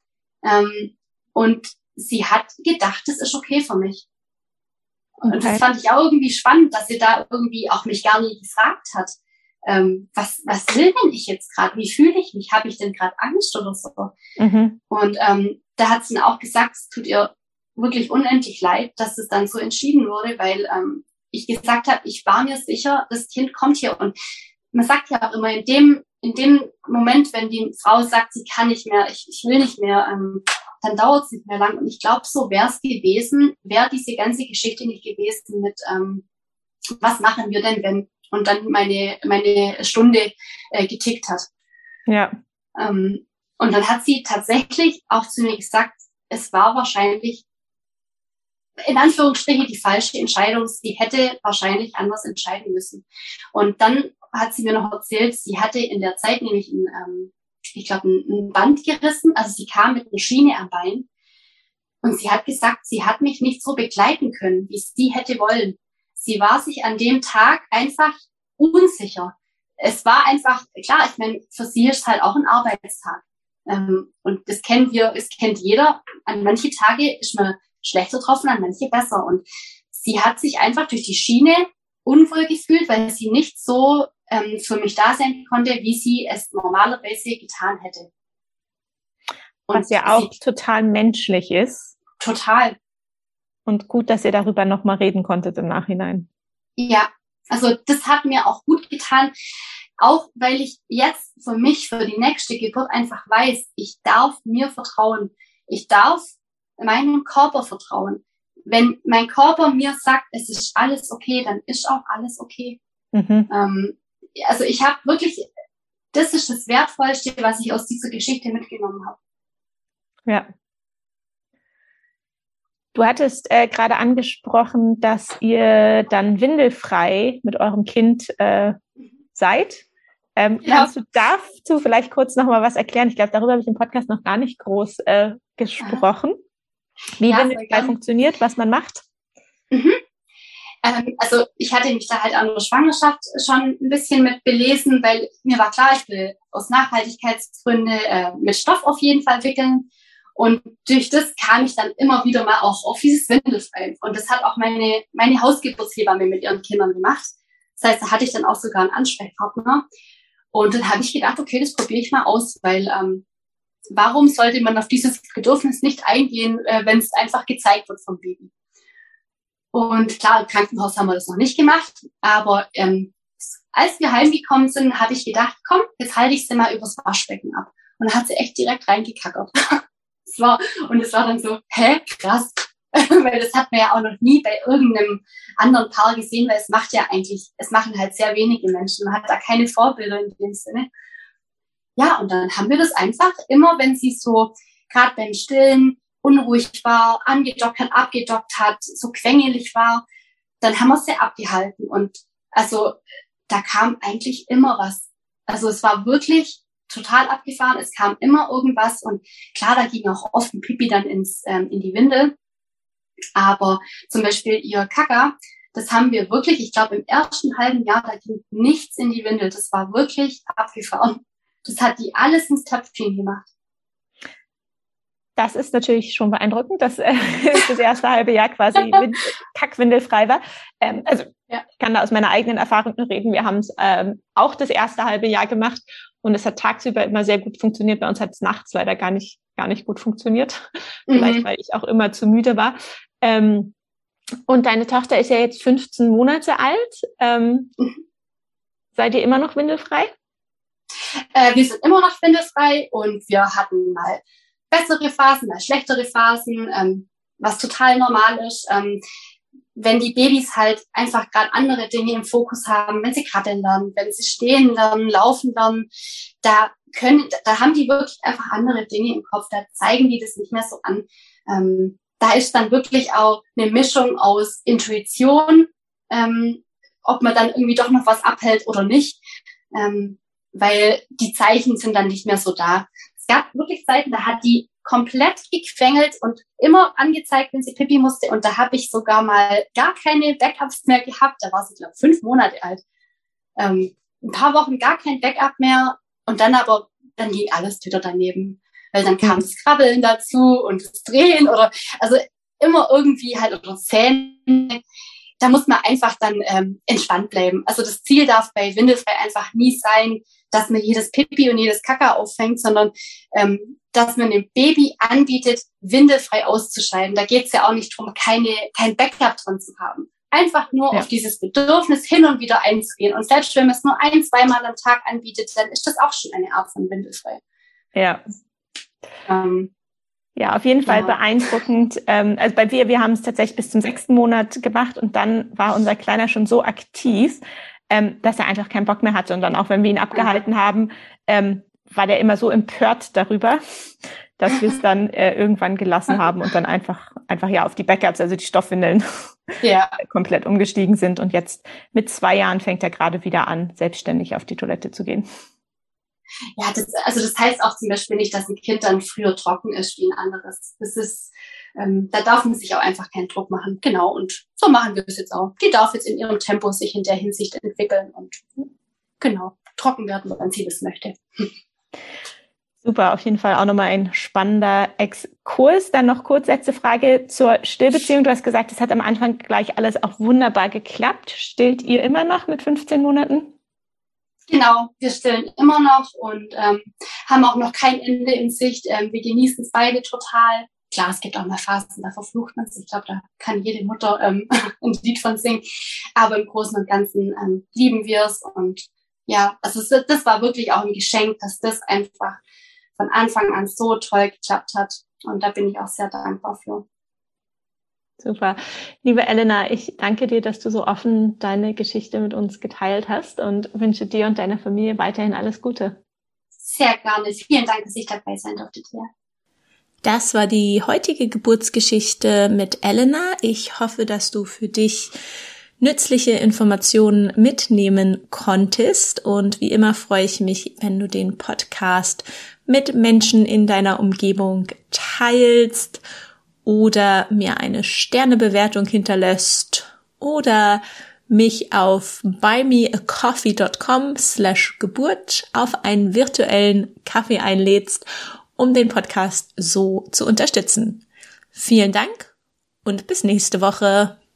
Und sie hat gedacht, das ist okay für mich. Okay. Und das fand ich auch irgendwie spannend, dass sie da irgendwie auch mich gar nie gefragt hat. Was will denn ich jetzt gerade? Wie fühle ich mich? Habe ich denn gerade Angst oder so? Mhm. Und da hat sie dann auch gesagt, es tut ihr wirklich unendlich leid, dass es dann so entschieden wurde, weil ich gesagt habe, ich war mir sicher, das Kind kommt hier. Und man sagt ja auch immer, in dem Moment, wenn die Frau sagt, sie kann nicht mehr, ich will nicht mehr, dann dauert es nicht mehr lang. Und ich glaube, so wäre es gewesen, wäre diese ganze Geschichte nicht gewesen mit, was machen wir denn, wenn, und dann meine Stunde getickt hat. Ja. Und dann hat sie tatsächlich auch zu mir gesagt, es war wahrscheinlich in Anführungsstrichen die falsche Entscheidung. Sie hätte wahrscheinlich anders entscheiden müssen. Und dann hat sie mir noch erzählt, sie hatte in der Zeit nämlich ein Band gerissen. Also sie kam mit einer Schiene am Bein. Und sie hat gesagt, sie hat mich nicht so begleiten können, wie sie hätte wollen. Sie war sich an dem Tag einfach unsicher. Es war einfach, klar, ich meine, für sie ist es halt auch ein Arbeitstag. Und das kennt jeder. An manche Tage ist man schlechter drauf und an manche besser. Und sie hat sich einfach durch die Schiene unwohl gefühlt, weil sie nicht so für mich da sein konnte, wie sie es normalerweise getan hätte. Und was ja auch total menschlich ist. Total. Und gut, dass ihr darüber nochmal reden konntet im Nachhinein. Ja, also das hat mir auch gut getan. Auch weil ich jetzt für mich, für die nächste Geburt einfach weiß, ich darf mir vertrauen. Ich darf meinem Körper vertrauen. Wenn mein Körper mir sagt, es ist alles okay, dann ist auch alles okay. Mhm. Also ich habe wirklich, das ist das Wertvollste, was ich aus dieser Geschichte mitgenommen habe. Ja. Du hattest gerade angesprochen, dass ihr dann windelfrei mit eurem Kind seid. Kannst du dazu vielleicht kurz noch mal was erklären? Ich glaube, darüber habe ich im Podcast noch gar nicht groß gesprochen. Wie windelfrei funktioniert, was man macht? Mhm. Also ich hatte mich da halt an der Schwangerschaft schon ein bisschen mit belesen, weil mir war klar, ich will aus Nachhaltigkeitsgründen mit Stoff auf jeden Fall wickeln. Und durch das kam ich dann immer wieder mal auch auf dieses Windelfrei. Und das hat auch meine Hausgeburtshebamme mit ihren Kindern gemacht. Das heißt, da hatte ich dann auch sogar einen Ansprechpartner. Und dann habe ich gedacht, okay, das probiere ich mal aus, weil warum sollte man auf dieses Bedürfnis nicht eingehen, wenn es einfach gezeigt wird vom Baby? Und klar, im Krankenhaus haben wir das noch nicht gemacht, aber als wir heimgekommen sind, habe ich gedacht, komm, jetzt halte ich sie mal übers Waschbecken ab. Und dann hat sie echt direkt reingekackert. Es war dann so, krass. Weil das hat man ja auch noch nie bei irgendeinem anderen Paar gesehen, weil es machen halt sehr wenige Menschen. Man hat da keine Vorbilder in dem Sinne. Ja, und dann haben wir das einfach immer, wenn sie so, gerade beim Stillen, unruhig war, angedockt hat, abgedockt hat, so quengelig war, dann haben wir sie abgehalten. Und also da kam eigentlich immer was. Also es war wirklich total abgefahren. Es kam immer irgendwas. Und klar, da ging auch oft ein Pipi dann in die Windel. Aber zum Beispiel ihr Kaka, das haben wir wirklich, ich glaube im ersten halben Jahr, da ging nichts in die Windel. Das war wirklich abgefahren. Das hat die alles ins Töpfchen gemacht. Das ist natürlich schon beeindruckend, dass das erste halbe Jahr quasi kackwindelfrei war. Ich kann da aus meiner eigenen Erfahrung nur reden. Wir haben es auch das erste halbe Jahr gemacht und es hat tagsüber immer sehr gut funktioniert. Bei uns hat es nachts leider gar nicht gut funktioniert. Vielleicht, weil ich auch immer zu müde war. Und deine Tochter ist ja jetzt 15 Monate alt. Seid ihr immer noch windelfrei? Wir sind immer noch windelfrei und wir hatten mal bessere Phasen, mal schlechtere Phasen, was total normal ist. wenn die Babys halt einfach gerade andere Dinge im Fokus haben, wenn sie krabbeln lernen, wenn sie stehen lernen, laufen lernen, da haben die wirklich einfach andere Dinge im Kopf, da zeigen die das nicht mehr so an. Da ist dann wirklich auch eine Mischung aus Intuition, ob man dann irgendwie doch noch was abhält oder nicht, weil die Zeichen sind dann nicht mehr so da. Es gab wirklich Zeiten, da hat die komplett gequengelt und immer angezeigt, wenn sie Pipi musste. Und da habe ich sogar mal gar keine Backups mehr gehabt. Da war sie, glaube ich, 5 Monate alt. Ein paar Wochen gar kein Backup mehr. Und dann ging alles wieder daneben. Weil dann kam das Krabbeln dazu und das Drehen also immer irgendwie halt, oder Zähne. Da muss man einfach dann entspannt bleiben. Also das Ziel darf bei Windelfrei einfach nie sein, dass man jedes Pipi und jedes Kaka auffängt, sondern dass man dem Baby anbietet, windelfrei auszuscheiden. Da geht es ja auch nicht darum, kein Backup drin zu haben. Einfach nur auf dieses Bedürfnis hin und wieder einzugehen. Und selbst wenn man es nur 1-2 Mal am Tag anbietet, dann ist das auch schon eine Art von windelfrei. Ja. Ja, auf jeden Fall beeindruckend. Also wir haben es tatsächlich bis zum 6. Monat gemacht und dann war unser Kleiner schon so aktiv, dass er einfach keinen Bock mehr hatte. Und dann auch, wenn wir ihn abgehalten haben, war der immer so empört darüber, dass wir es dann irgendwann gelassen haben und dann einfach auf die Backups, also die Stoffwindeln, komplett umgestiegen sind. Und jetzt mit 2 Jahren fängt er gerade wieder an, selbstständig auf die Toilette zu gehen. Ja, das heißt auch zum Beispiel nicht, dass ein Kind dann früher trocken ist wie ein anderes. Das ist, da darf man sich auch einfach keinen Druck machen. Genau, und so machen wir es jetzt auch. Die darf jetzt in ihrem Tempo sich in der Hinsicht entwickeln und genau, trocken werden, wenn sie das möchte. Super, auf jeden Fall auch nochmal ein spannender Exkurs. Dann noch kurz letzte Frage zur Stillbeziehung. Du hast gesagt, es hat am Anfang gleich alles auch wunderbar geklappt. Stillt ihr immer noch mit 15 Monaten? Genau, wir stillen immer noch und haben auch noch kein Ende in Sicht. Wir genießen es beide total. Klar, es gibt auch mal Phasen, da verflucht man es. Ich glaube, da kann jede Mutter ein Lied von singen. Aber im Großen und Ganzen lieben wir es. Und ja, also das war wirklich auch ein Geschenk, dass das einfach von Anfang an so toll geklappt hat. Und da bin ich auch sehr dankbar für. Super. Liebe Elena, ich danke dir, dass du so offen deine Geschichte mit uns geteilt hast und wünsche dir und deiner Familie weiterhin alles Gute. Sehr gerne. Vielen Dank, dass ich dabei sein durfte, Tia. Das war die heutige Geburtsgeschichte mit Elena. Ich hoffe, dass du für dich nützliche Informationen mitnehmen konntest. Und wie immer freue ich mich, wenn du den Podcast mit Menschen in deiner Umgebung teilst oder mir eine Sternebewertung hinterlässt oder mich auf buymeacoffee.com/Geburt auf einen virtuellen Kaffee einlädst, um den Podcast so zu unterstützen. Vielen Dank und bis nächste Woche.